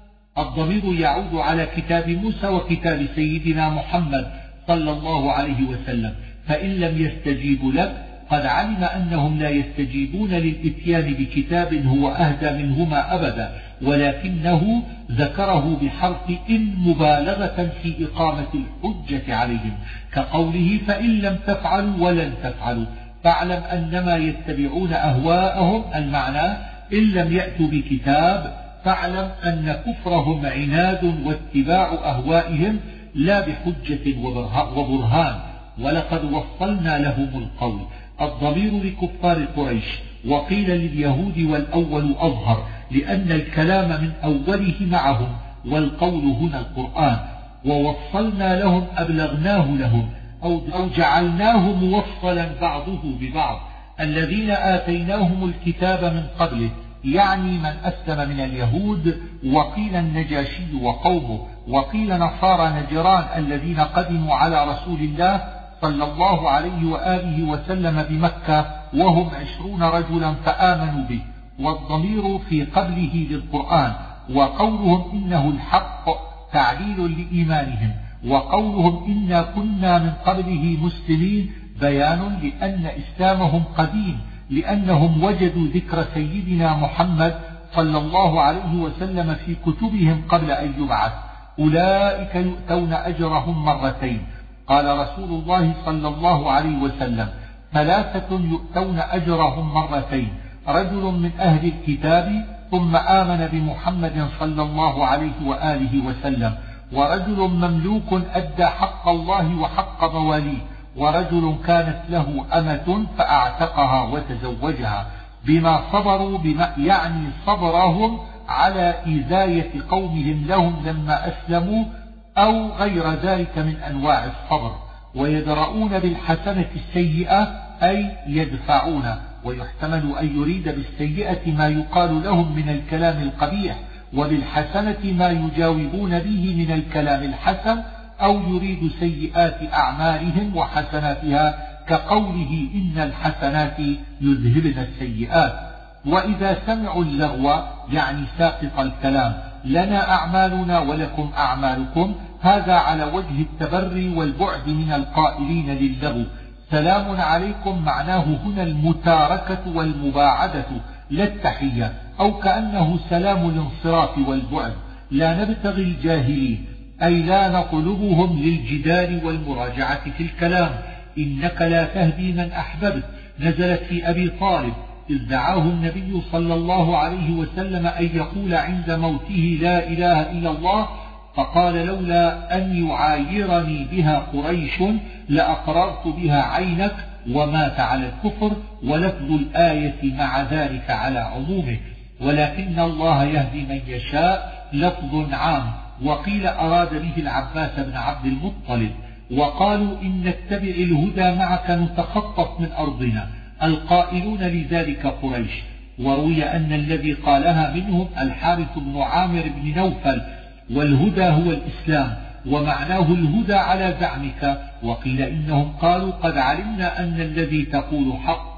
Speaker 1: الضمير يعود على كتاب موسى وكتاب سيدنا محمد صلى الله عليه وسلم، فإن لم يستجيبوا لك قد علم أنهم لا يستجيبون للإتيان بكتاب هو أهدى منهما أبدا، ولكنه ذكره بحرف إن مبالغة في إقامة الحجة عليهم، كقوله فإن لم تفعلوا ولن تفعلوا فاعلم أنما يتبعون أهواءهم، المعنى إن لم يأتوا بكتاب فاعلم أن كفرهم عناد واتباع أهوائهم لا بحجة وبرهان، ولقد وصلنا لهم القول. الضمير لكفار قريش وقيل لليهود، والأول أظهر لأن الكلام من أوله معهم، والقول هنا القرآن. ووصلنا لهم أبلغناه لهم أو جعلناه موصلا بعضه ببعض، الذين آتيناهم الكتاب من قبله، يعني من أسلم من اليهود، وقيل النجاشي وقومه، وقيل نصارى نجران الذين قدموا على رسول الله صلى الله عليه وآله وسلم بمكة وهم عشرون رجلا فآمنوا به، والضمير في قبله للقرآن. وقولهم إنه الحق تعليل لإيمانهم، وقولهم إنا كنا من قبله مسلمين بيان لأن إسلامهم قديم، لأنهم وجدوا ذكر سيدنا محمد صلى الله عليه وسلم في كتبهم قبل أن يبعث. أولئك يؤتون أجرهم مرتين. قال رسول الله صلى الله عليه وسلم ثلاثة يؤتون أجرهم مرتين: رجل من أهل الكتاب ثم آمن بمحمد صلى الله عليه وآله وسلم، ورجل مملوك أدى حق الله وحق مواليه، ورجل كانت له أمة فأعتقها وتزوجها، بما صبروا، بما يعني صبرهم على إيذاية قومهم لهم لما أسلموا أو غير ذلك من أنواع الصبر. ويدرؤون بالحسنة السيئة أي يدفعون، ويحتمل أن يريد بالسيئة ما يقال لهم من الكلام القبيح، وبالحسنة ما يجاوبون به من الكلام الحسن، أو يريد سيئات أعمالهم وحسناتها، كقوله إن الحسنات يذهبن السيئات. وإذا سمعوا اللغو يعني ساقط الكلام، لنا أعمالنا ولكم أعمالكم، هذا على وجه التبري والبعد من القائلين للغو. سلام عليكم معناه هنا المتاركة والمباعدة لا التحية، أو كأنه سلام الانصراف والبعد، لا نبتغي الجاهلين أي لا نطلبهم للجدال والمراجعة في الكلام. إنك لا تهدي من أحببت نزلت في أبي طالب، إذ دعاه النبي صلى الله عليه وسلم أن يقول عند موته لا إله إلا الله، فقال لولا أن يعايرني بها قريش لأقررت بها عينك، ومات على الكفر. ولفظ الآية مع ذلك على عمومه، ولكن الله يهدي من يشاء لفظ عام، وقيل أراد به العباس بن عبد المطلب. وقالوا إن نتبع الهدى معك نتخطف من أرضنا، القائلون لذلك قريش. وروي أن الذي قالها منهم الحارث بن عامر بن نوفل، والهدى هو الإسلام، ومعناه الهدى على زعمك. وقيل إنهم قالوا قد علمنا أن الذي تقول حق،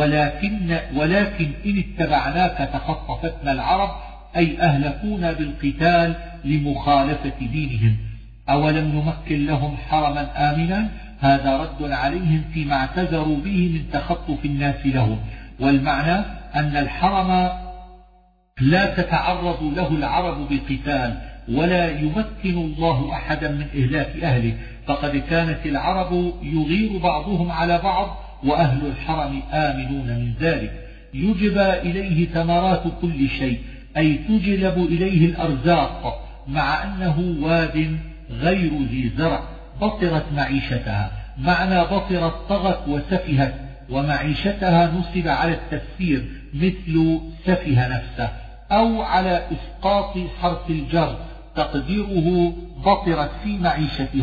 Speaker 1: ولكن, ولكن إن اتبعناك تخطفتنا العرب، أي أهلكونا بالقتال لمخالفة دينهم. أولم نمكن لهم حرما آمنا، هذا رد عليهم فيما اعتذروا به من تخطف الناس لهم. والمعنى أن الحرم لا تتعرض له العرب بقتال، ولا يمكن الله أحدا من إهلاك أهله، فقد كانت العرب يغير بعضهم على بعض، وأهل الحرم آمنون من ذلك. يجبى إليه ثمرات كل شيء، أي تجلب إليه الأرزاق، مع أنه واد غير ذي زرع. بطرت معيشتها، معنى بطرت طغت وسفهت، ومعيشتها نصب على التفسير مثل سفه نفسه، أو على إسقاط حرف الجر تقديره بطرت في معيشتها،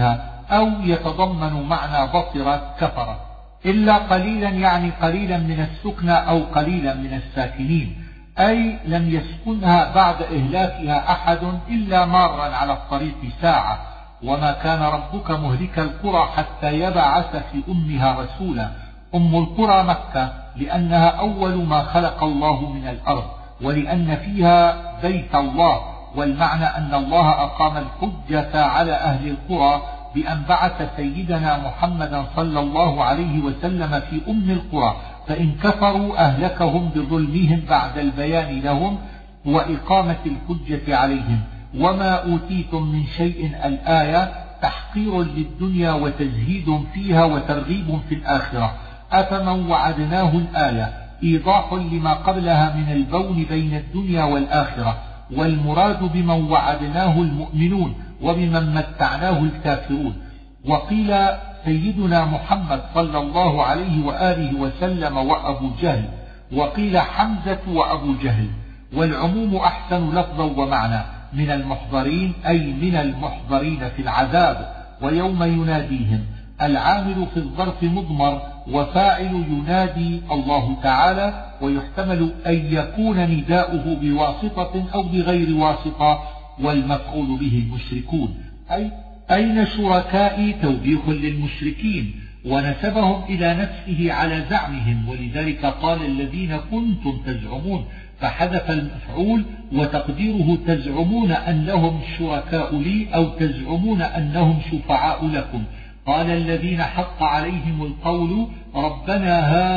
Speaker 1: أو يتضمن معنى بطرت كفرت، إلا قليلا يعني قليلا من السكنى أو قليلا من الساكنين، أي لم يسكنها بعد إهلاكها أحد إلا مارا على الطريق ساعة. وما كان ربك مهلك القرى حتى يبعث في أمها رسولا. أم القرى مكة لأنها أول ما خلق الله من الأرض، ولأن فيها بيت الله، والمعنى أن الله أقام الحجة على أهل القرى بأن بعث سيدنا محمدا صلى الله عليه وسلم في أم القرى، فإن كفروا أهلكهم بظلمهم بعد البيان لهم وإقامة الحجة عليهم. وما أوتيتم من شيء الآية تحقير للدنيا وتزهيد فيها وترغيب في الآخرة. أفمن وعدناه الآية إيضاح لما قبلها من البون بين الدنيا والآخرة، والمراد بمن وعدناه المؤمنون وبمن متعناه الكافرون. وقيل سيدنا محمد صلى الله عليه وآله وسلم وأبو جهل، وقيل حمزة وأبو جهل، والعموم أحسن لفظا ومعنى من المحضرين، أي من المحضرين في العذاب. ويوم يناديهم العامل في الظرف مضمر، وفاعل ينادي الله تعالى، ويحتمل أن يكون نداؤه بواسطة أو بغير واسطة، والمفعول به المشركون، أي أين شركائي توبيخ للمشركين، ونسبهم إلى نفسه على زعمهم، ولذلك قال الذين كنتم تزعمون، فحذف المفعول وتقديره تزعمون أنهم شركاء لي أو تزعمون أنهم شفعاء لكم. قال الذين حق عليهم القول ربنا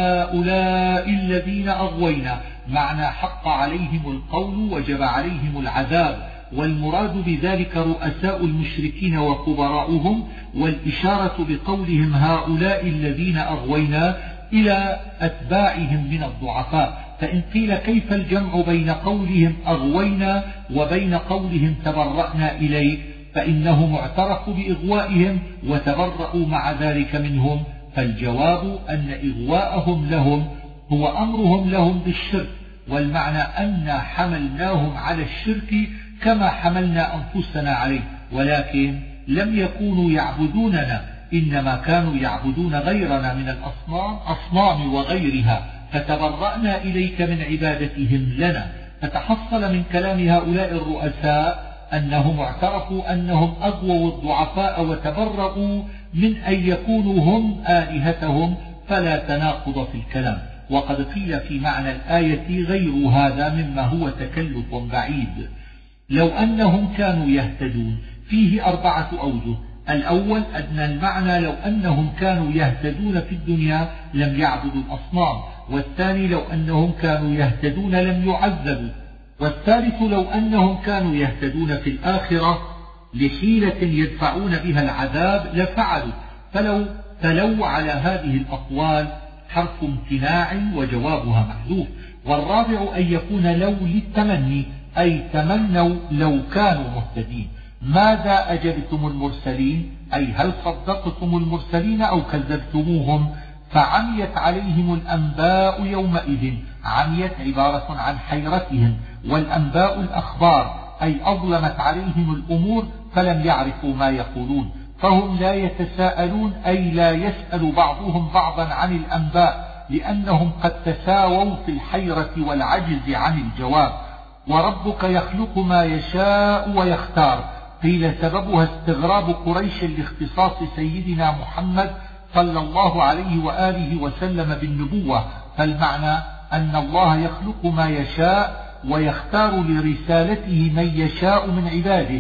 Speaker 1: هؤلاء الذين أغوينا، معنى حق عليهم القول وجب عليهم العذاب، والمراد بذلك رؤساء المشركين وكبراؤهم، والإشارة بقولهم هؤلاء الذين أغوينا إلى أتباعهم من الضعفاء. فإن قيل كيف الجمع بين قولهم أغوينا وبين قولهم تبرأنا إليك، فإنهم اعترفوا بإغوائهم وتبرأوا مع ذلك منهم، فالجواب أن إغواءهم لهم هو أمرهم لهم بالشرك، والمعنى أن حملناهم على الشرك كما حملنا أنفسنا عليه، ولكن لم يكونوا يعبدوننا، إنما كانوا يعبدون غيرنا من الأصنام أصنام وغيرها، فتبرأنا إليك من عبادتهم لنا. فتحصل من كلام هؤلاء الرؤساء أنهم اعترفوا أنهم أغووا الضعفاء وتبرؤوا من أن يكونوا هم آلهتهم، فلا تناقض في الكلام. وقد قيل في معنى الآية غير هذا مما هو تكلف بعيد. لو أنهم كانوا يهتدون فيه أربعة أوجه. الأول أن المعنى لو أنهم كانوا يهتدون في الدنيا لم يعبدوا الأصنام، والثاني لو أنهم كانوا يهتدون لم يعذبوا، والثالث لو أنهم كانوا يهتدون في الآخرة لحيلة يدفعون بها العذاب لفعلوا. فلو فلو على هذه الأقوال حرف امتناع وجوابها محذوف. والرابع أن يكون لو للتمني، أي تمنوا لو كانوا مهتدين. ماذا أجبتم المرسلين، أي هل صدقتم المرسلين أو كذبتموهم؟ فعميت عليهم الأنباء يومئذ، عميت عبارة عن حيرتهم، والأنباء الأخبار، أي أظلمت عليهم الأمور فلم يعرفوا ما يقولون، فهم لا يتساءلون، أي لا يسأل بعضهم بعضا عن الأنباء، لأنهم قد تساووا في الحيرة والعجز عن الجواب. وربك يخلق ما يشاء ويختار، قيل سببها استغراب قريش لاختصاص سيدنا محمد صلى الله عليه وآله وسلم بالنبوة، فالمعنى أن الله يخلق ما يشاء ويختار لرسالته من يشاء من عباده،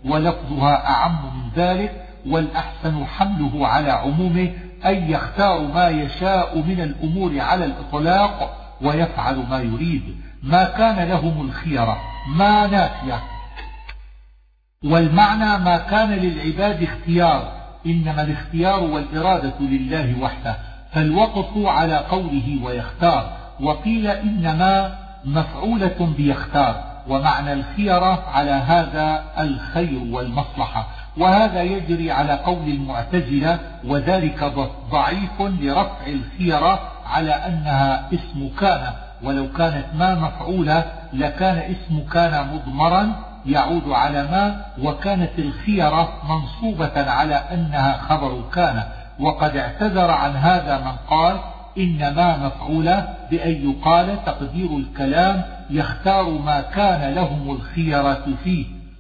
Speaker 1: ولفظها أعم من ذلك، والأحسن حمله على عمومه، أي يختار ما يشاء من الأمور على الإطلاق ويفعل ما يريد. ما كان لهم الخيرة، ما نافية، والمعنى ما كان للعباد اختيار، إنما الاختيار والإرادة لله وحده، فالوقف على قوله ويختار. وقيل إنما مفعولة بيختار، ومعنى الخيرة على هذا الخير والمصلحة، وهذا يجري على قول المعتزلة، وذلك ضعيف لرفع الخيرة على أنها اسم كان، ولو كانت ما مفعولة لكان اسم كان مضمرا يعود على ما، وكانت الخيرة منصوبة على أنها خبر كان. وقد اعتذر عن هذا من قال إن ما مفعولة بأن يقال تقدير الكلام يختار ما كان لهم الخيرة فيه،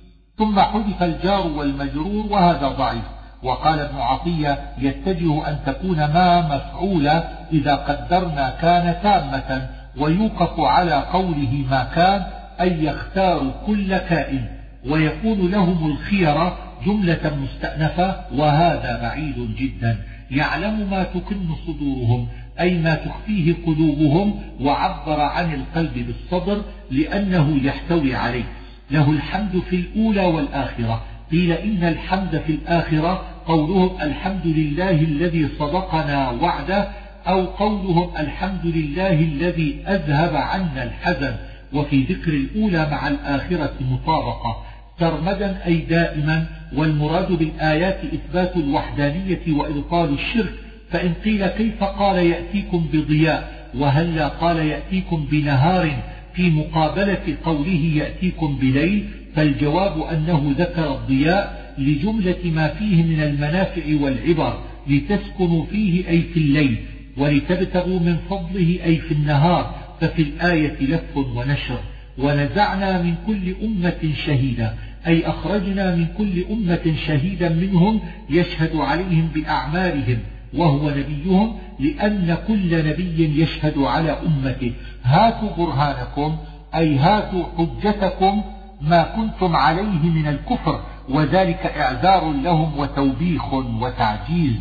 Speaker 1: ثم حذف الجار والمجرور، وهذا ضعيف. وقال ابن عطية يتجه أن تكون ما مفعولة إذا قدرنا كان تامة، ويوقف على قوله ما كان أي يختار كل كائن، ويكون لهم الخيرة جملة مستأنفة، وهذا بعيد جدا. يعلم ما تكن صدورهم أي ما تخفيه قلوبهم، وعبر عن القلب بالصدر لأنه يحتوي عليه. له الحمد في الأولى والآخرة. قيل إن الحمد في الآخرة قولهم الحمد لله الذي صدقنا وعده، أو قولهم الحمد لله الذي أذهب عنا الحزن. وفي ذكر الأولى مع الآخرة مطابقة، سرمدا أي دائما. والمراد بالآيات إثبات الوحدانية وإبطال الشرك. فإن قيل كيف قال يأتيكم بضياء وهلا قال يأتيكم بنهار في مقابلة قوله يأتيكم بليل، فالجواب أنه ذكر الضياء لجملة ما فيه من المنافع والعبر، لتسكنوا فيه أي في الليل، ولتبتغوا من فضله أي في النهار. ففي الآية لف ونشر. ونزعنا من كل أمة شهيدا أي أخرجنا من كل أمة شهيدا منهم يشهد عليهم بأعمالهم وهو نبيهم، لأن كل نبي يشهد على أمته. هاتوا برهانكم أي هاتوا حجتكم ما كنتم عليه من الكفر، وذلك إعذار لهم وتوبيخ وتعجيز.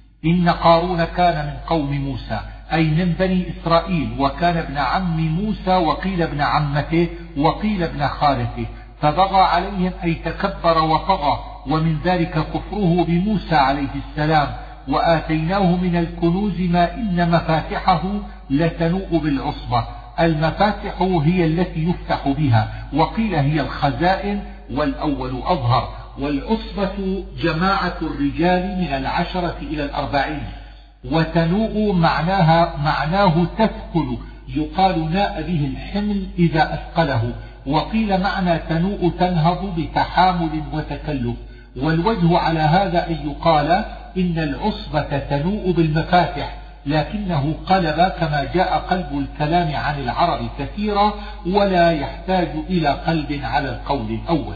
Speaker 1: إن قارون كان من قوم موسى أي من بني إسرائيل، وكان ابن عم موسى، وقيل ابن عمته، وقيل ابن خالته، فبغى عليهم أي تكبر وطغى، ومن ذلك كفره بموسى عليه السلام. وآتيناه من الكنوز ما إن مفاتحه لتنوء بالعصبة. المفاتح هي التي يفتح بها، وقيل هي الخزائن، والأول أظهر. والعصبة جماعة الرجال من العشرة إلى الأربعين. وتنوء معناها معناه تثقل، يقال ناء به الحمل إذا أثقله. وقيل معنى تنوء تنهض بتحامل وتكلف. والوجه على هذا أن يقال إن العصبة تنوء بالمفاتح، لكنه قلب كما جاء قلب الكلام عن العرب كثيرا، ولا يحتاج إلى قلب على القول الأول.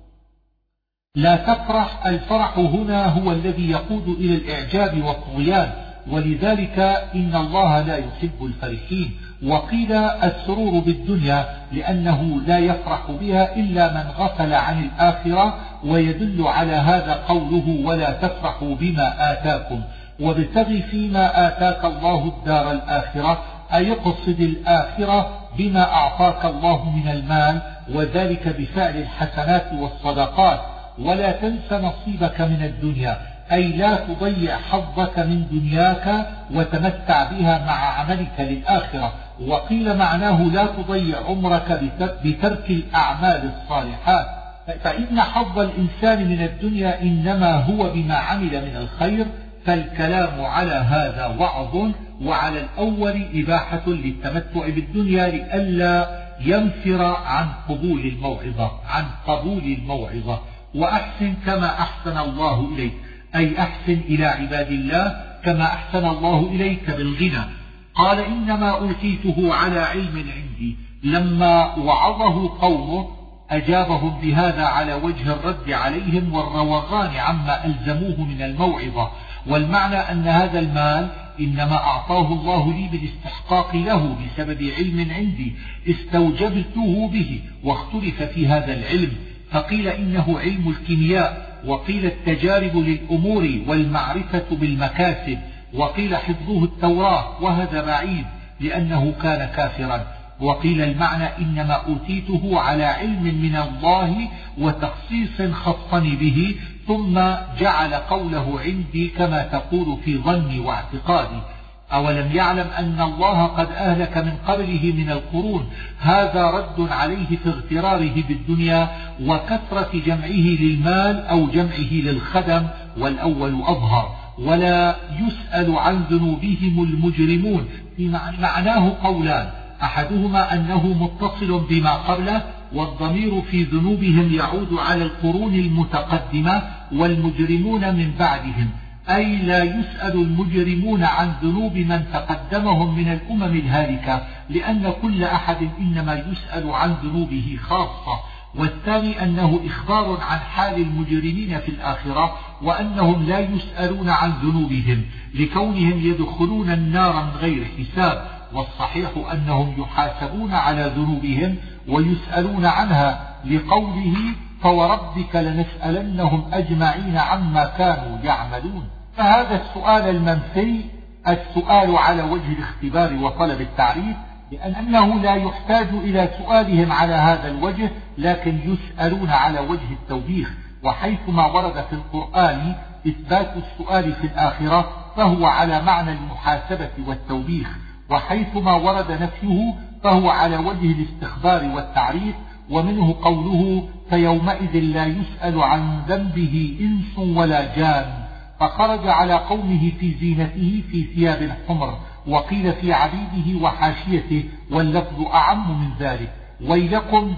Speaker 1: لا تفرح. الفرح هنا هو الذي يقود إلى الإعجاب والطغيان، ولذلك إن الله لا يحب الفرحين. وقيل السرور بالدنيا لأنه لا يفرح بها إلا من غفل عن الآخرة، ويدل على هذا قوله ولا تفرحوا بما آتاكم وابتغ فيما آتاك الله الدار الآخرة، أي اقصد الآخرة بما أعطاك الله من المال، وذلك بفعل الحسنات والصدقات. ولا تنس نصيبك من الدنيا أي لا تضيع حظك من دنياك وتمتع بها مع عملك للآخرة. وقيل معناه لا تضيع عمرك بترك الأعمال الصالحات، فإن حظ الإنسان من الدنيا إنما هو بما عمل من الخير. فالكلام على هذا وعظ، وعلى الأول إباحة للتمتع بالدنيا لئلا ينفر عن قبول الموعظة عن قبول الموعظة. وأحسن كما أحسن الله إليك أي أحسن إلى عباد الله كما أحسن الله إليك بالغنى. قال إنما أوتيته على علم عندي. لما وعظه قومه أجابهم بهذا على وجه الرد عليهم والروغان عما ألزموه من الموعظة. والمعنى أن هذا المال إنما أعطاه الله لي بالاستحقاق له بسبب علم عندي استوجبته به، واختلف في هذا العلم، فقيل إنه علم الكيمياء، وقيل التجارب للأمور والمعرفة بالمكاسب، وقيل حفظه التوراة، وهذا بعيد لأنه كان كافرا. وقيل المعنى إنما أوتيته على علم من الله وتخصيص خصني به، ثم جعل قوله عندي كما تقول في ظني واعتقادي. أولم يعلم أن الله قد أهلك من قبله من القرون. هذا رد عليه في اغتراره بالدنيا وكثرة جمعه للمال أو جمعه للخدم، والأول أظهر. ولا يسأل عن ذنوبهم المجرمون. في معناه قولان، أحدهما أنه متصل بما قبله والضمير في ذنوبهم يعود على القرون المتقدمة والمجرمون من بعدهم، أي لا يسأل المجرمون عن ذنوب من تقدمهم من الأمم الهالكة، لأن كل أحد إنما يسأل عن ذنوبه خاصة. والثاني أنه إخبار عن حال المجرمين في الآخرة، وأنهم لا يسألون عن ذنوبهم لكونهم يدخلون النار من غير حساب، والصحيح أنهم يحاسبون على ذنوبهم ويسألون عنها، لقوله فوربك لنسألنهم أجمعين عما كانوا يعملون. فهذا السؤال المنفي السؤال على وجه الاختبار وطلب التعريف، لأنه لا يحتاج إلى سؤالهم على هذا الوجه، لكن يسألون على وجه التوبيخ. وحيثما ورد في القرآن إثبات السؤال في الآخرة فهو على معنى المحاسبة والتوبيخ، وحيثما ورد نفيه فهو على وجه الاستخبار والتعريف. ومنه قوله فيومئذ لا يسأل عن ذنبه إنس ولا جان، فخرج على قومه في زينته في ثياب حمر، وقيل في عبيده وحاشيته، واللفظ أعم من ذلك. ويلكم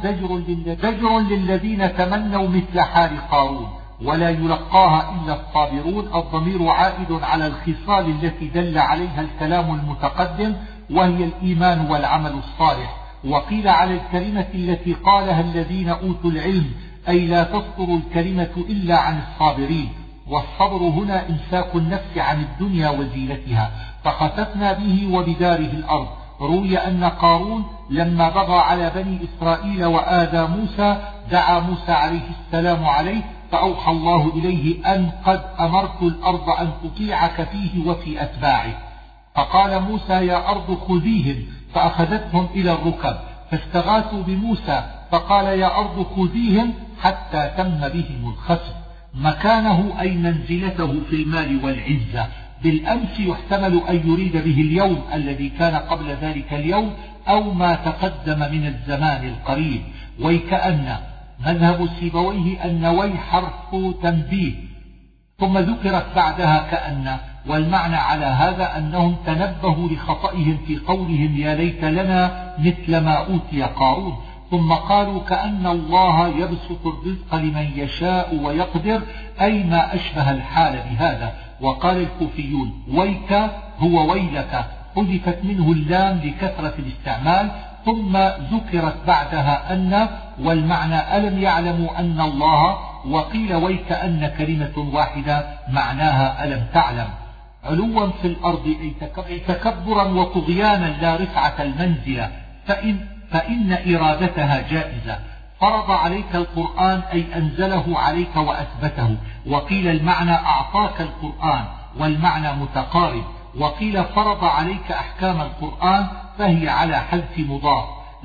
Speaker 1: زجر للذين تمنوا مثل حال قارون ولا يلقاها إلا الصابرون. الضمير عائد على الخصال التي دل عليها الكلام المتقدم، وهي الإيمان والعمل الصالح. وقيل على الكلمة التي قالها الذين أوتوا العلم، أي لا تصدر الكلمة إلا عن الصابرين. والصبر هنا إمساك النفس عن الدنيا وزينتها، فخسفنا به وبداره الأرض. روي أن قارون لما بغى على بني إسرائيل وآذى موسى دعا موسى عليه السلام عليه، فأوحى الله إليه أن قد أمرت الأرض أن تطيعك فيه وفي أتباعه. فقال موسى يا أرض خذيهم، فأخذتهم إلى الركب، فاستغاثوا بموسى فقال يا أرض خذيهم حتى تم بهم الخسف. مكانه أي منزلته في المال والعزة. بالأمس يحتمل أن يريد به اليوم الذي كان قبل ذلك اليوم، أو ما تقدم من الزمان القريب. ويكأن مذهب سيبويه أن وي حرف تنبيه، ثم ذكرت بعدها كأن، والمعنى على هذا أنهم تنبهوا لخطئهم في قولهم يا ليت لنا مثل ما أوتي قارون، ثم قالوا كأن الله يبسط الرزق لمن يشاء ويقدر، أي ما أشبه الحال بهذا. وقال الكوفيون ويك هو ويلك، حذفت منه اللام لكثرة الاستعمال، ثم ذكرت بعدها أن، والمعنى ألم يعلموا أن الله. وقيل ويك أن كلمة واحدة معناها ألم تعلم. علوا في الأرض أي تكبرا وطغيانا لا رفعة المنزلة، فإن, فإن إرادتها جائزة. فرض عليك القرآن أي أنزله عليك وأثبته. وقيل المعنى أعطاك القرآن، والمعنى متقارب. وقيل فرض عليك أحكام القرآن، فهي على حذف مضاف.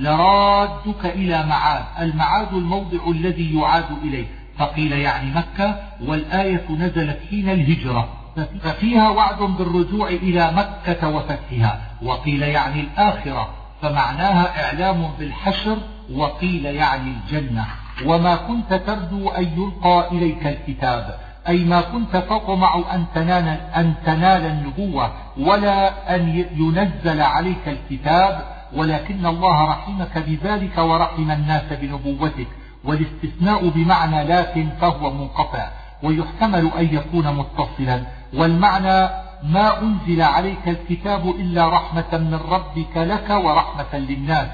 Speaker 1: لرادك إلى معاد، المعاد الموضع الذي يعاد إليه. فقيل يعني مكة، والآية نزلت حين الهجرة، ففيها وعد بالرجوع إلى مكة وفتحها. وقيل يعني الآخرة، فمعناها إعلام بالحشر. وقيل يعني الجنة. وما كنت ترجو أن يلقى إليك الكتاب، أي ما كنت تطمع أن تنال, أن تنال النبوة ولا أن ينزل عليك الكتاب، ولكن الله رحمك بذلك ورحم الناس بنبوتك. والاستثناء بمعنى لكن فهو منقطع، ويحتمل أن يكون متصلا. والمعنى ما أنزل عليك الكتاب إلا رحمة من ربك لك ورحمة للناس.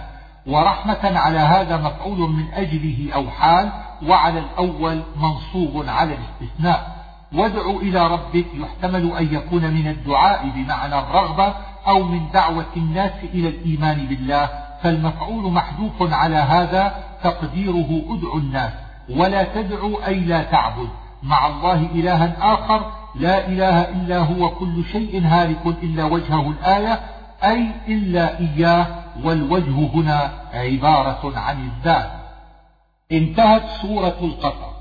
Speaker 1: ورحمة على هذا مفعول من أجله أو حال، وعلى الأول منصوب على الاستثناء. وادع إلى ربك يحتمل أن يكون من الدعاء بمعنى الرغبة، أو من دعوة الناس إلى الإيمان بالله، فالمفعول محذوف على هذا تقديره ادعو الناس. ولا تدعو أي لا تعبد مع الله إلها آخر، لا إله إلا هو، كل شيء هالك إلا وجهه الآية، أي إلا إياه، والوجه هنا عبارة عن الذات. انتهت سورة القصص.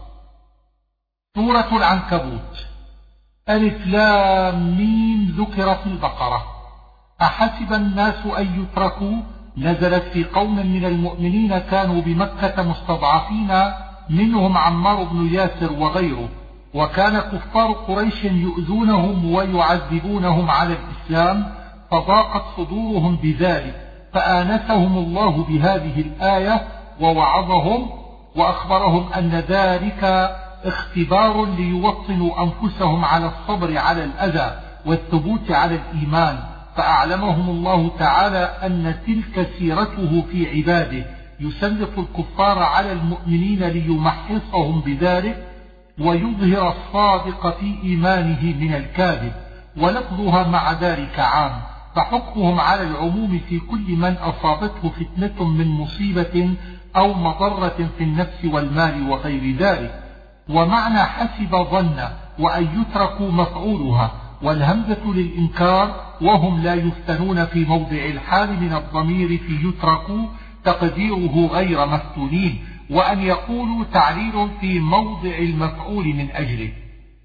Speaker 1: سورة العنكبوت. ألف لام ميم ذكر في البقرة. أحسب الناس أن يتركوا، نزلت في قوم من المؤمنين كانوا بمكة مستضعفين، منهم عمار بن ياسر وغيره، وكان كفار قريش يؤذونهم ويعذبونهم على الإسلام، فضاقت صدورهم بذلك، فآنسهم الله بهذه الآية ووعظهم وأخبرهم أن ذلك اختبار ليوطنوا أنفسهم على الصبر على الأذى والثبوت على الإيمان، فأعلمهم الله تعالى أن تلك سيرته في عباده، يسلط الكفار على المؤمنين ليمحصهم بذلك ويظهر الصادق في إيمانه من الكاذب، ولفظها مع ذلك عام، فحكمهم على العموم في كل من أصابته فتنة من مصيبة أو مضرة في النفس والمال وغير ذلك. ومعنى حسب ظن وأن يتركوا مفعولها، والهمزة للإنكار وهم لا يفتنون في موضع الحال من الضمير في يتركوا تقديره غير مفتونين، وأن يقولوا تعليل في موضع المفعول من أجله.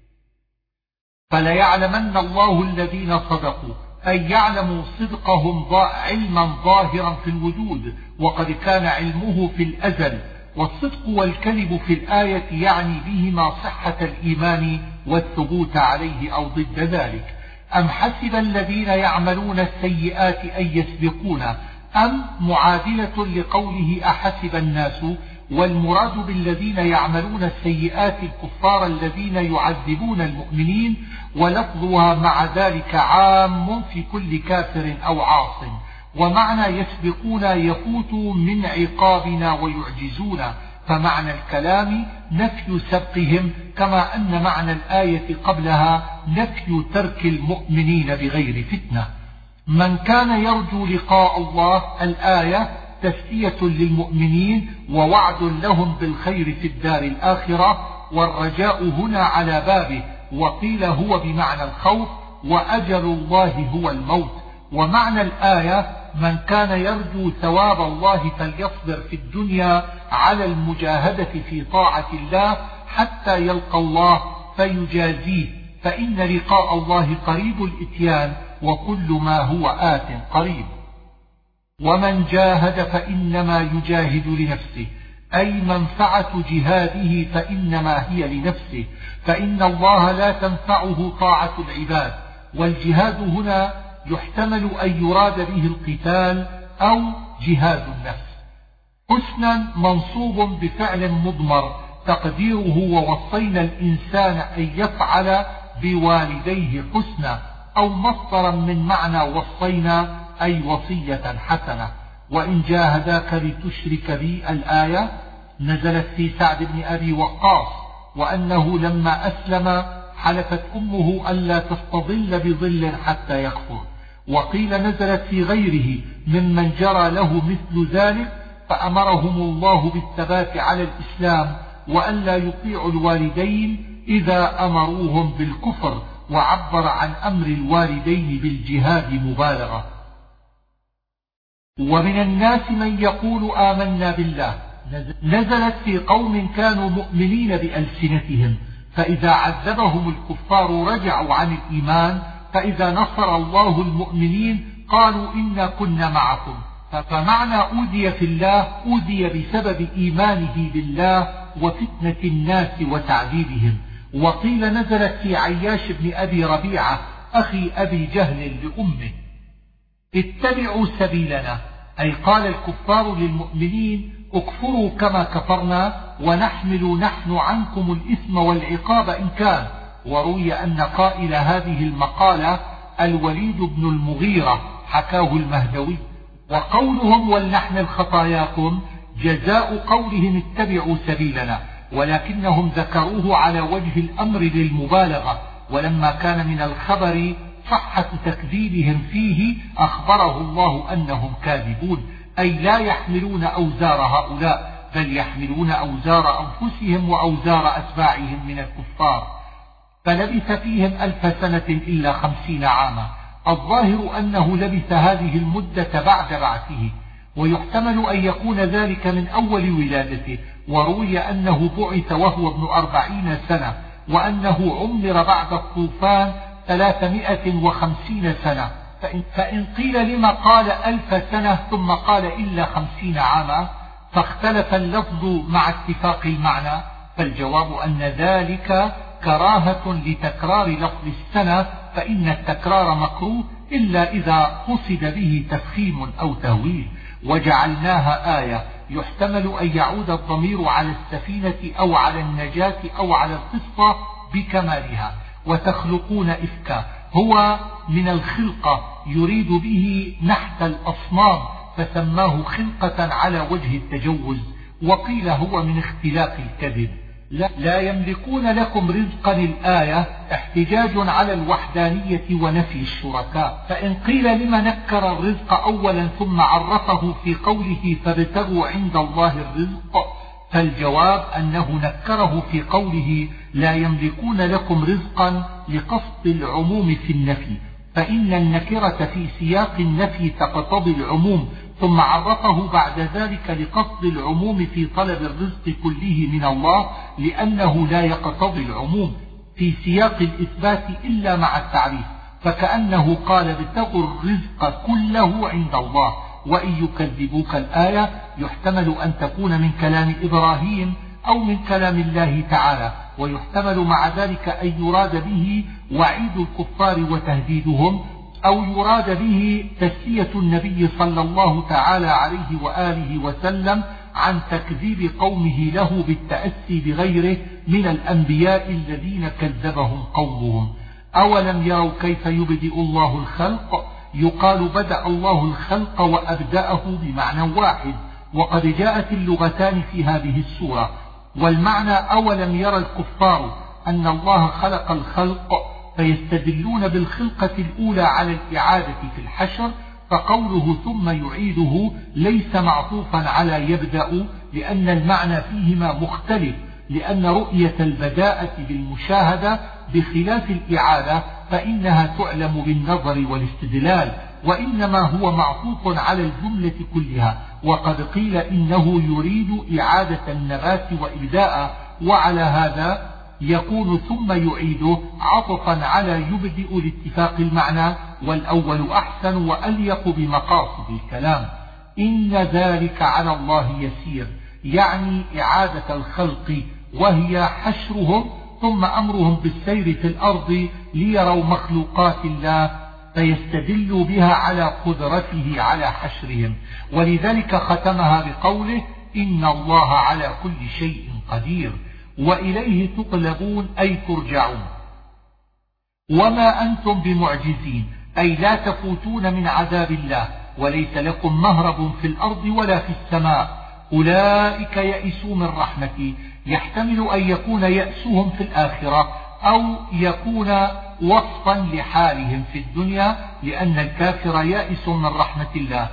Speaker 1: فليعلمن الله الذين صدقوا، أي يعلموا صدقهم علما ظاهرا في الوجود، وقد كان علمه في الأزل. والصدق والكذب في الآية يعني بهما صحة الإيمان والثبوت عليه أو ضد ذلك. أم حسب الذين يعملون السيئات أن يسبقونا، أم معادلة لقوله أحسب الناس، والمراد بالذين يعملون السيئات الكفار الذين يعذبون المؤمنين، ولفظها مع ذلك عام في كل كافر أو عاص. ومعنى يسبقون يفوت من عقابنا ويعجزون، فمعنى الكلام نفي سبقهم، كما أن معنى الآية قبلها نفي ترك المؤمنين بغير فتنة. من كان يرجو لقاء الله، الآية تسلية للمؤمنين ووعد لهم بالخير في الدار الآخرة، والرجاء هنا على بابه، وقيل هو بمعنى الخوف، وأجل الله هو الموت. ومعنى الآية من كان يرجو ثواب الله فليصبر في الدنيا على المجاهدة في طاعة الله حتى يلقى الله فيجازيه، فإن لقاء الله قريب الإتيان، وكل ما هو آت قريب. ومن جاهد فإنما يجاهد لنفسه، أي منفعة جهاده فإنما هي لنفسه، فإن الله لا تنفعه طاعة العباد. والجهاد هنا يحتمل أن يراد به القتال أو جهاد النفس. حسنا منصوب بفعل مضمر تقديره ووصينا الإنسان أن يفعل بوالديه حسنا، أو مصدرا من معنى وصينا أي وصية حسنة. وإن جاهداك لتشرك بي، الآية نزلت في سعد بن أبي وقاص، وأنه لما أسلم حلفت أمه ألا تستظل بظل حتى يكفر. وقيل نزلت في غيره ممن جرى له مثل ذلك، فأمرهم الله بالثبات على الإسلام وألا يطيعوا الوالدين إذا أمروهم بالكفر، وعبر عن أمر الوالدين بالجهاد مبالغة. ومن الناس من يقول آمنا بالله، نزلت في قوم كانوا مؤمنين بألسنتهم، فإذا عذبهم الكفار رجعوا عن الإيمان، فإذا نصر الله المؤمنين قالوا إنا كنا معكم. فمعنى أوذي في الله أوذي بسبب إيمانه بالله وفتنة الناس وتعذيبهم. وقيل نزلت في عياش بن أبي ربيعة أخي أبي جهل لأمه، اتبعوا سبيلنا، أي قال الكفار للمؤمنين اكفروا كما كفرنا ونحمل نحن عنكم الإثم والعقاب إن كان. وروي أن قائل هذه المقالة الوليد بن المغيرة حكاه المهدوي. وقولهم ولنحمل خطاياكم جزاء قولهم اتبعوا سبيلنا، ولكنهم ذكروه على وجه الأمر للمبالغة، ولما كان من الخبر صحة تكذيبهم فيه أخبره الله أنهم كاذبون، أي لا يحملون أوزار هؤلاء، بل يحملون أوزار أنفسهم وأوزار أتباعهم من الكفار. فلبث فيهم ألف سنة إلا خمسين عاما. الظاهر أنه لبث هذه المدة بعد بعثه، ويحتمل أن يكون ذلك من أول ولادته. وروي أنه بعث وهو ابن أربعين سنة، وأنه عمر بعد الطوفان ثلاثمائة وخمسين سنة. فإن, فإن قيل لما قال ألف سنة ثم قال إلا خمسين عاما، فاختلف اللفظ مع اتفاق المعنى، فالجواب أن ذلك كراهة لتكرار لفظ السنة، فإن التكرار مكروه إلا إذا قصد به تفخيم أو تهويل. وجعلناها آية يحتمل أن يعود الضمير على السفينة أو على النجاة أو على القصة بكمالها. وتخلقون إفكا هو من الخلقة يريد به نحت الأصنام فسماه خلقة على وجه التجوز. وقيل هو من اختلاق الكذب. لا يملكون لكم رزقا الآية احتجاج على الوحدانية ونفي الشركاء. فإن قيل لما نكر الرزق أولا ثم عرفه في قوله فابتغوا عند الله الرزق، فالجواب أنه نكره في قوله لا يملكون لكم رزقا لقصد العموم في النفي، فإن النكرة في سياق النفي تقتضي العموم، ثم عرفه بعد ذلك لقصد العموم في طلب الرزق كله من الله، لأنه لا يقتضي العموم في سياق الإثبات إلا مع التعريف، فكأنه قال ابتغوا الرزق كله عند الله. وإن يكذبوك الآية يحتمل أن تكون من كلام إبراهيم أو من كلام الله تعالى، ويحتمل مع ذلك أن يراد به وعيد الكفار وتهديدهم، أو يراد به تسلية النبي صلى الله تعالى عليه وآله وسلم عن تكذيب قومه له بالتأسي بغيره من الأنبياء الذين كذبهم قومهم. أولم يروا كيف يبدئ الله الخلق؟ يقال بدأ الله الخلق وأبدأه بمعنى واحد، وقد جاءت اللغتان في هذه السورة. والمعنى أولم يرى الكفار أن الله خلق الخلق فيستدلون بالخلقة الأولى على الإعادة في الحشر، فقوله ثم يعيده ليس معطوفا على يبدأ، لأن المعنى فيهما مختلف، لأن رؤية البداءة بالمشاهدة بخلاف الإعادة فإنها تعلم بالنظر والاستدلال، وإنما هو معطوف على الجملة كلها. وقد قيل إنه يريد إعادة النبات وإبداء، وعلى هذا يكون ثم يعيده عطفا على يبدئ لاتفاق المعنى، والأول أحسن وأليق بمقاصد الكلام. إن ذلك على الله يسير، يعني إعادة الخلق وهي حشرهم ثم أمرهم بالسير في الأرض ليروا مخلوقات الله فيستدلوا بها على قدرته على حشرهم، ولذلك ختمها بقوله إن الله على كل شيء قدير. وإليه تقلبون أي ترجعون. وما أنتم بمعجزين أي لا تفوتون من عذاب الله، وليس لكم مهرب في الأرض ولا في السماء. أولئك يئسوا من رحمتي، يحتمل أن يكون يأسهم في الآخرة أو يكون وصفا لحالهم في الدنيا، لأن الكافر يائس من رحمة الله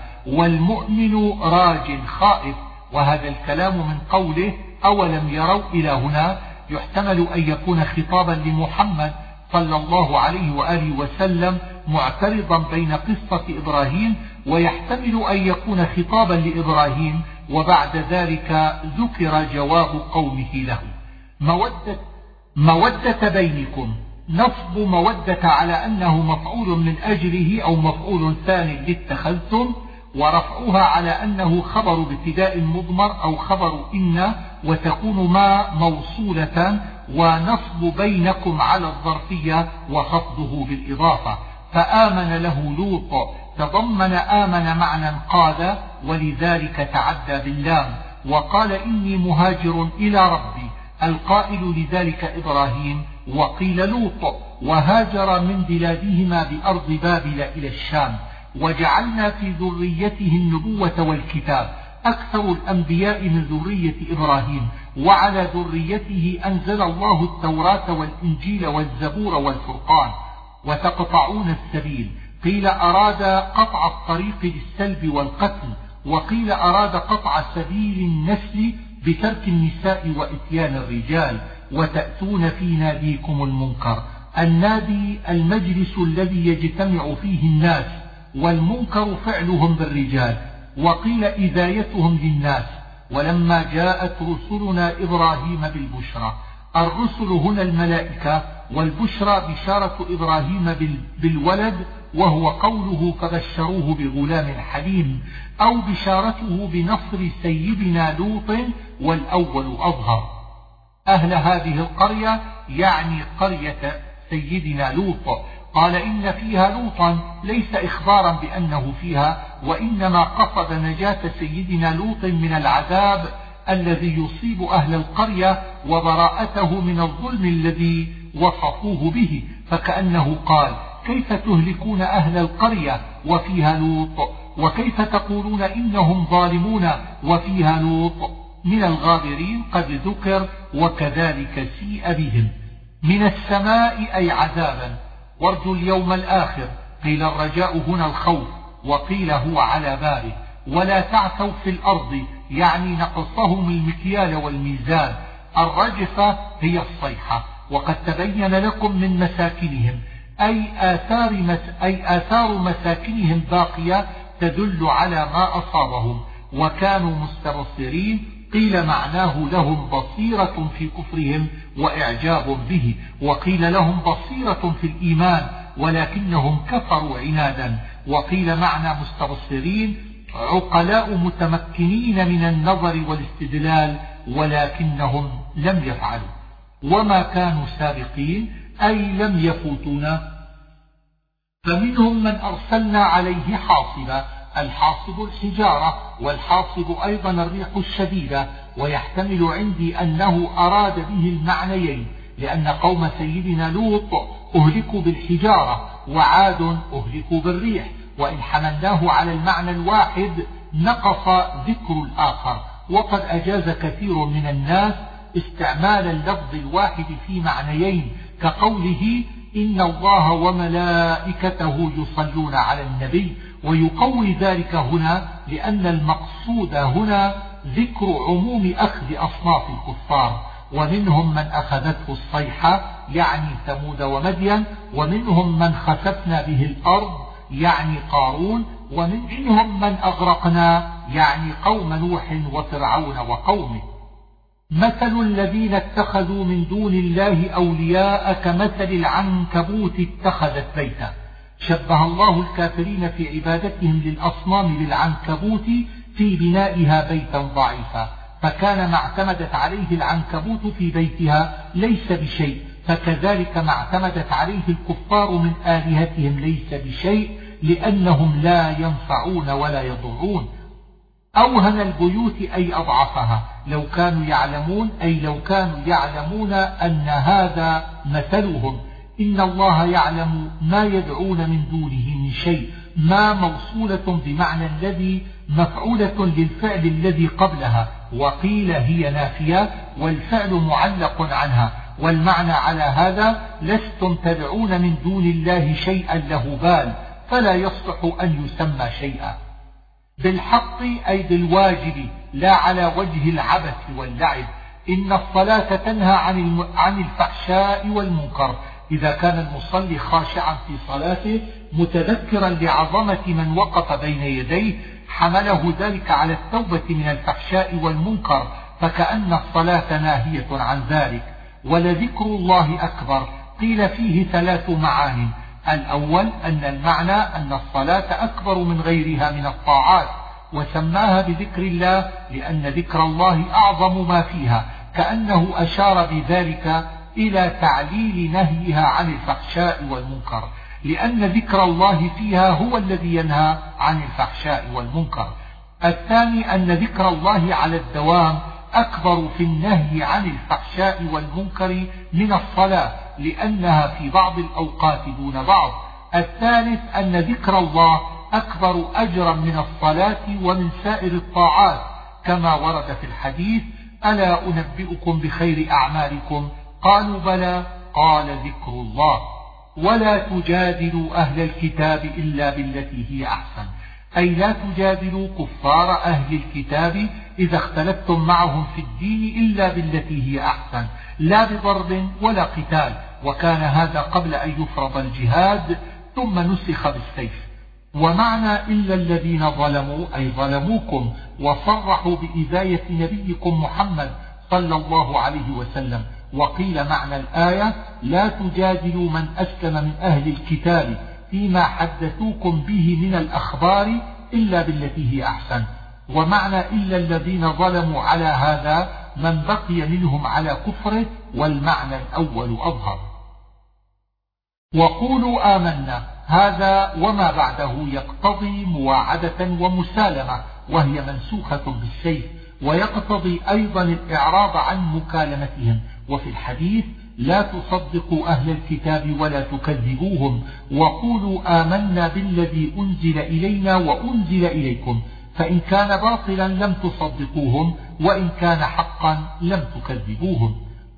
Speaker 1: والمؤمن راج خائف. وهذا الكلام من قوله أولم يروا إلى هنا يحتمل أن يكون خطابا لمحمد صلى الله عليه وآله وسلم معترضا بين قصة إبراهيم، ويحتمل أن يكون خطابا لإبراهيم وبعد ذلك ذكر جواب قومه له. مودة, مودة بينكم، نصب مودة على أنه مفعول من أجله أو مفعول ثاني لاتخذتم، ورفعها على أنه خبر ابتداء مضمر أو خبر إن، وتكون ما موصولة، ونصب بينكم على الظرفية وخفضه بالإضافة. فآمن له لوط تضمن آمن معنى قاد، ولذلك تعدى باللام وقال إني مهاجر إلى ربي، القائل لذلك إبراهيم وقيل لوط، وهاجر من بلادهما بأرض بابل إلى الشام. وجعلنا في ذريته النبوة والكتاب، أكثر الأنبياء من ذرية إبراهيم، وعلى ذريته أنزل الله التوراة والإنجيل والزبور والفرقان. وتقطعون السبيل، قيل أراد قطع الطريق للسلب والقتل، وقيل أراد قطع سبيل النسل بترك النساء وإتيان الرجال. وتأتون في ناديكم المنكر، النادي المجلس الذي يجتمع فيه الناس، والمنكر فعلهم بالرجال. وقيل إذايتهم للناس. ولما جاءت رسلنا إبراهيم بالبشرى، الرسل هنا الملائكة، والبشرى بشارة إبراهيم بالولد، وهو قوله فبشروه بغلام حليم، أو بشارته بنصر سيدنا لوط، والأول أظهر. أهل هذه القرية يعني قرية سيدنا لوط. قال إن فيها لوطا ليس إخبارا بأنه فيها، وإنما قصد نجاة سيدنا لوط من العذاب الذي يصيب أهل القرية وبراءته من الظلم الذي وصفوه به، فكأنه قال كيف تهلكون أهل القرية وفيها لوط، وكيف تقولون إنهم ظالمون وفيها لوط. من الغابرين قد ذكر وكذلك سيء بهم. من السماء أي عذابا. وارجوا اليوم الآخر، قيل الرجاء هنا الخوف، وقيل هو على باله. ولا تعثوا في الأرض يعني نقصهم المكيال والميزان. الرجفة هي الصيحة. وقد تبين لكم من مساكنهم أي آثار, مس أي آثار مساكنهم باقية تدل على ما أصابهم. وكانوا مستبصرين، قيل معناه لهم بصيرة في كفرهم وإعجاب به، وقيل لهم بصيرة في الإيمان ولكنهم كفروا عنادا. وقيل معنى مستبصرين عقلاء متمكنين من النظر والاستدلال ولكنهم لم يفعلوا. وما كانوا سابقين أي لم يفوتونا. فمنهم من أرسلنا عليه حاصبا. الحاصب الحجارة، والحاصب أيضا الريح الشديدة. ويحتمل عندي أنه أراد به المعنيين، لأن قوم سيدنا لوط أهلكوا بالحجارة وعاد أهلكوا بالريح، وإن حملناه على المعنى الواحد نقص ذكر الآخر. وقد أجاز كثير من الناس استعمال اللفظ الواحد في معنيين، كقوله إن الله وملائكته يصلون على النبي، ويقوي ذلك هنا لأن المقصود هنا ذكر عموم أخذ أصناف الكفار. ومنهم من أخذته الصيحة يعني ثمود ومدين، ومنهم من خسفنا به الأرض يعني قارون، ومنهم من أغرقنا يعني قوم نوح وفرعون وقومه. مثل الذين اتخذوا من دون الله أولياء كمثل العنكبوت اتخذت بيتا. شبه الله الكافرين في عبادتهم للأصنام بالعنكبوت في بنائها بيتا ضعيفا، فكان ما اعتمدت عليه العنكبوت في بيتها ليس بشيء، فكذلك ما اعتمدت عليه الكفار من آلهتهم ليس بشيء، لأنهم لا ينفعون ولا يضرون. أوهن البيوت أي أضعفها. لو كانوا يعلمون أي لو كانوا يعلمون أن هذا مثلهم. إن الله يعلم ما يدعون من دونه من شيء. ما موصولة بمعنى الذي مفعولة للفعل الذي قبلها، وقيل هي نافية والفعل معلق عنها. والمعنى على هذا لستم تدعون من دون الله شيئا له بال، فلا يصلح أن يسمى شيئا. بالحق أي بالواجب، لا على وجه العبث واللعب. إن الصلاة تنهى عن عن الفحشاء والمنكر. إذا كان المصلي خاشعا في صلاته متذكرا لعظمة من وقف بين يديه حمله ذلك على التوبة من الفحشاء والمنكر، فكأن الصلاة ناهية عن ذلك. ولذكر الله أكبر. قيل فيه ثلاث معان. الأول أن المعنى أن الصلاة أكبر من غيرها من الطاعات، وسماها بذكر الله لأن ذكر الله أعظم ما فيها، كأنه أشار بذلك إلى تعليل نهيها عن الفحشاء والمنكر، لأن ذكر الله فيها هو الذي ينهى عن الفحشاء والمنكر. الثاني أن ذكر الله على الدوام أكبر في النهي عن الفحشاء والمنكر من الصلاة، لأنها في بعض الأوقات دون بعض. الثالث أن ذكر الله أكبر أجرا من الصلاة ومن سائر الطاعات، كما ورد في الحديث: ألا أنبئكم بخير أعمالكم؟ قالوا بلى، قال ذكر الله. ولا تجادلوا أهل الكتاب إلا بالتي هي أحسن، أي لا تجادلوا كفار أهل الكتاب إذا اختلفتم معهم في الدين إلا بالتي هي أحسن، لا بضرب ولا قتال. وكان هذا قبل أن يفرض الجهاد، ثم نسخ بالسيف. ومعنى إلا الذين ظلموا أي ظلموكم وصرحوا بإذاية نبيكم محمد صلى الله عليه وسلم. وقيل معنى الآية: لا تجادلوا من أسلم من أهل الكتاب فيما حدثوكم به من الأخبار إلا بالتي هي أحسن. ومعنى إلا الذين ظلموا على هذا من بقي منهم على كفره، والمعنى الأول أظهر. وقولوا آمنا هذا وما بعده يقتضي مواعدة ومسالمة، وهي منسوخة بالسيف، ويقتضي أيضا الإعراض عن مكالمتهم. وفي الحديث لا تصدقوا أهل الكتاب ولا تكذبوهم، وقولوا آمنا بالذي أنزل إلينا وأنزل إليكم، فإن كان باطلا لم تصدقوهم، وإن كان حقا لم تكذبوهم.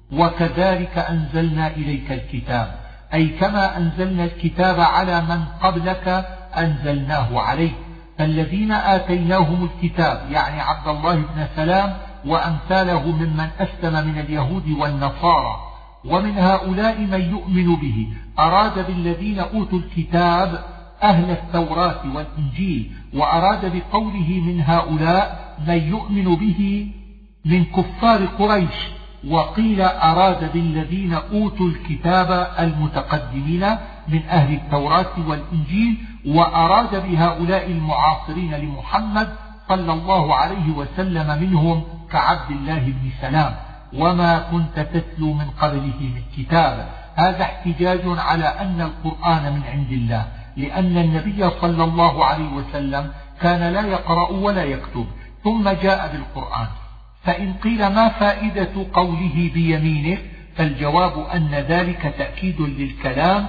Speaker 1: وكذلك أنزلنا إليك الكتاب، أي كما أنزلنا الكتاب على من قبلك أنزلناه عليك. فالذين آتيناهم الكتاب يعني عبد الله بن سلام وأمثاله ممن أسلم من اليهود والنصارى، ومن هؤلاء من يؤمن به، أراد بالذين أوتوا الكتاب أهل التوراة والإنجيل، وأراد بقوله من هؤلاء من يؤمن به من كفار قريش، وقيل أراد بالذين أوتوا الكتاب المتقدمين من أهل التوراة والإنجيل، وأراد بهؤلاء المعاصرين لمحمد صلى الله عليه وسلم منهم كعبد الله بن سلام. وما كنت تتلو من قبله من كتاب، هذا احتجاج على أن القرآن من عند الله، لأن النبي صلى الله عليه وسلم كان لا يقرأ ولا يكتب ثم جاء بالقرآن. فإن قيل ما فائدة قوله بيمينه، فالجواب أن ذلك تأكيد للكلام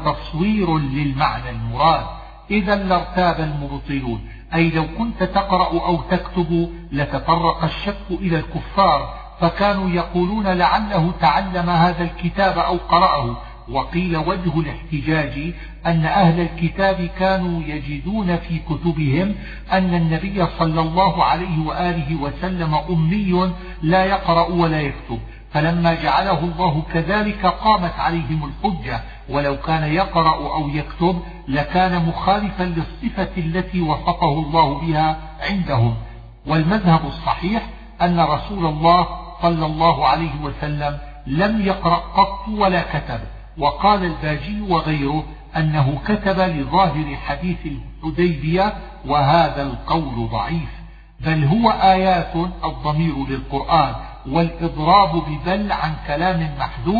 Speaker 1: وتصوير للمعنى المراد، إذا لارتاب المبطلون، أي لو كنت تقرأ أو تكتب لتطرق الشك إلى الكفار، فكانوا يقولون لعله تعلم هذا الكتاب أو قرأه. وقيل وجه الاحتجاج أن أهل الكتاب كانوا يجدون في كتبهم أن النبي صلى الله عليه وآله وسلم أمي لا يقرأ ولا يكتب، فلما جعله الله كذلك قامت عليهم الحجة، ولو كان يقرأ أو يكتب لكان مخالفا للصفة التي وصفه الله بها عندهم. والمذهب الصحيح أن رسول الله صلى الله عليه وسلم لم يقرأ قط ولا كتب. وقال الباجي وغيره أنه كتب لظاهر حديث الحديبية، وهذا القول ضعيف، بل هو آيات الضمير للقرآن، والإضراب ببل عن كلام محذوف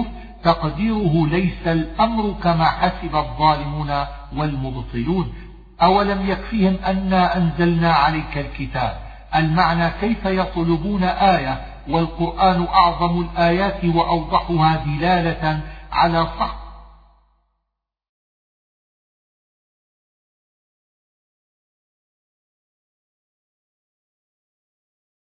Speaker 1: تقديره ليس الأمر كما حسب الظالمون والمبطلون. أولم يكفيهم أنا أنزلنا عليك الكتاب، المعنى كيف يطلبون آية والقرآن أعظم الآيات وأوضحها دلالة على صح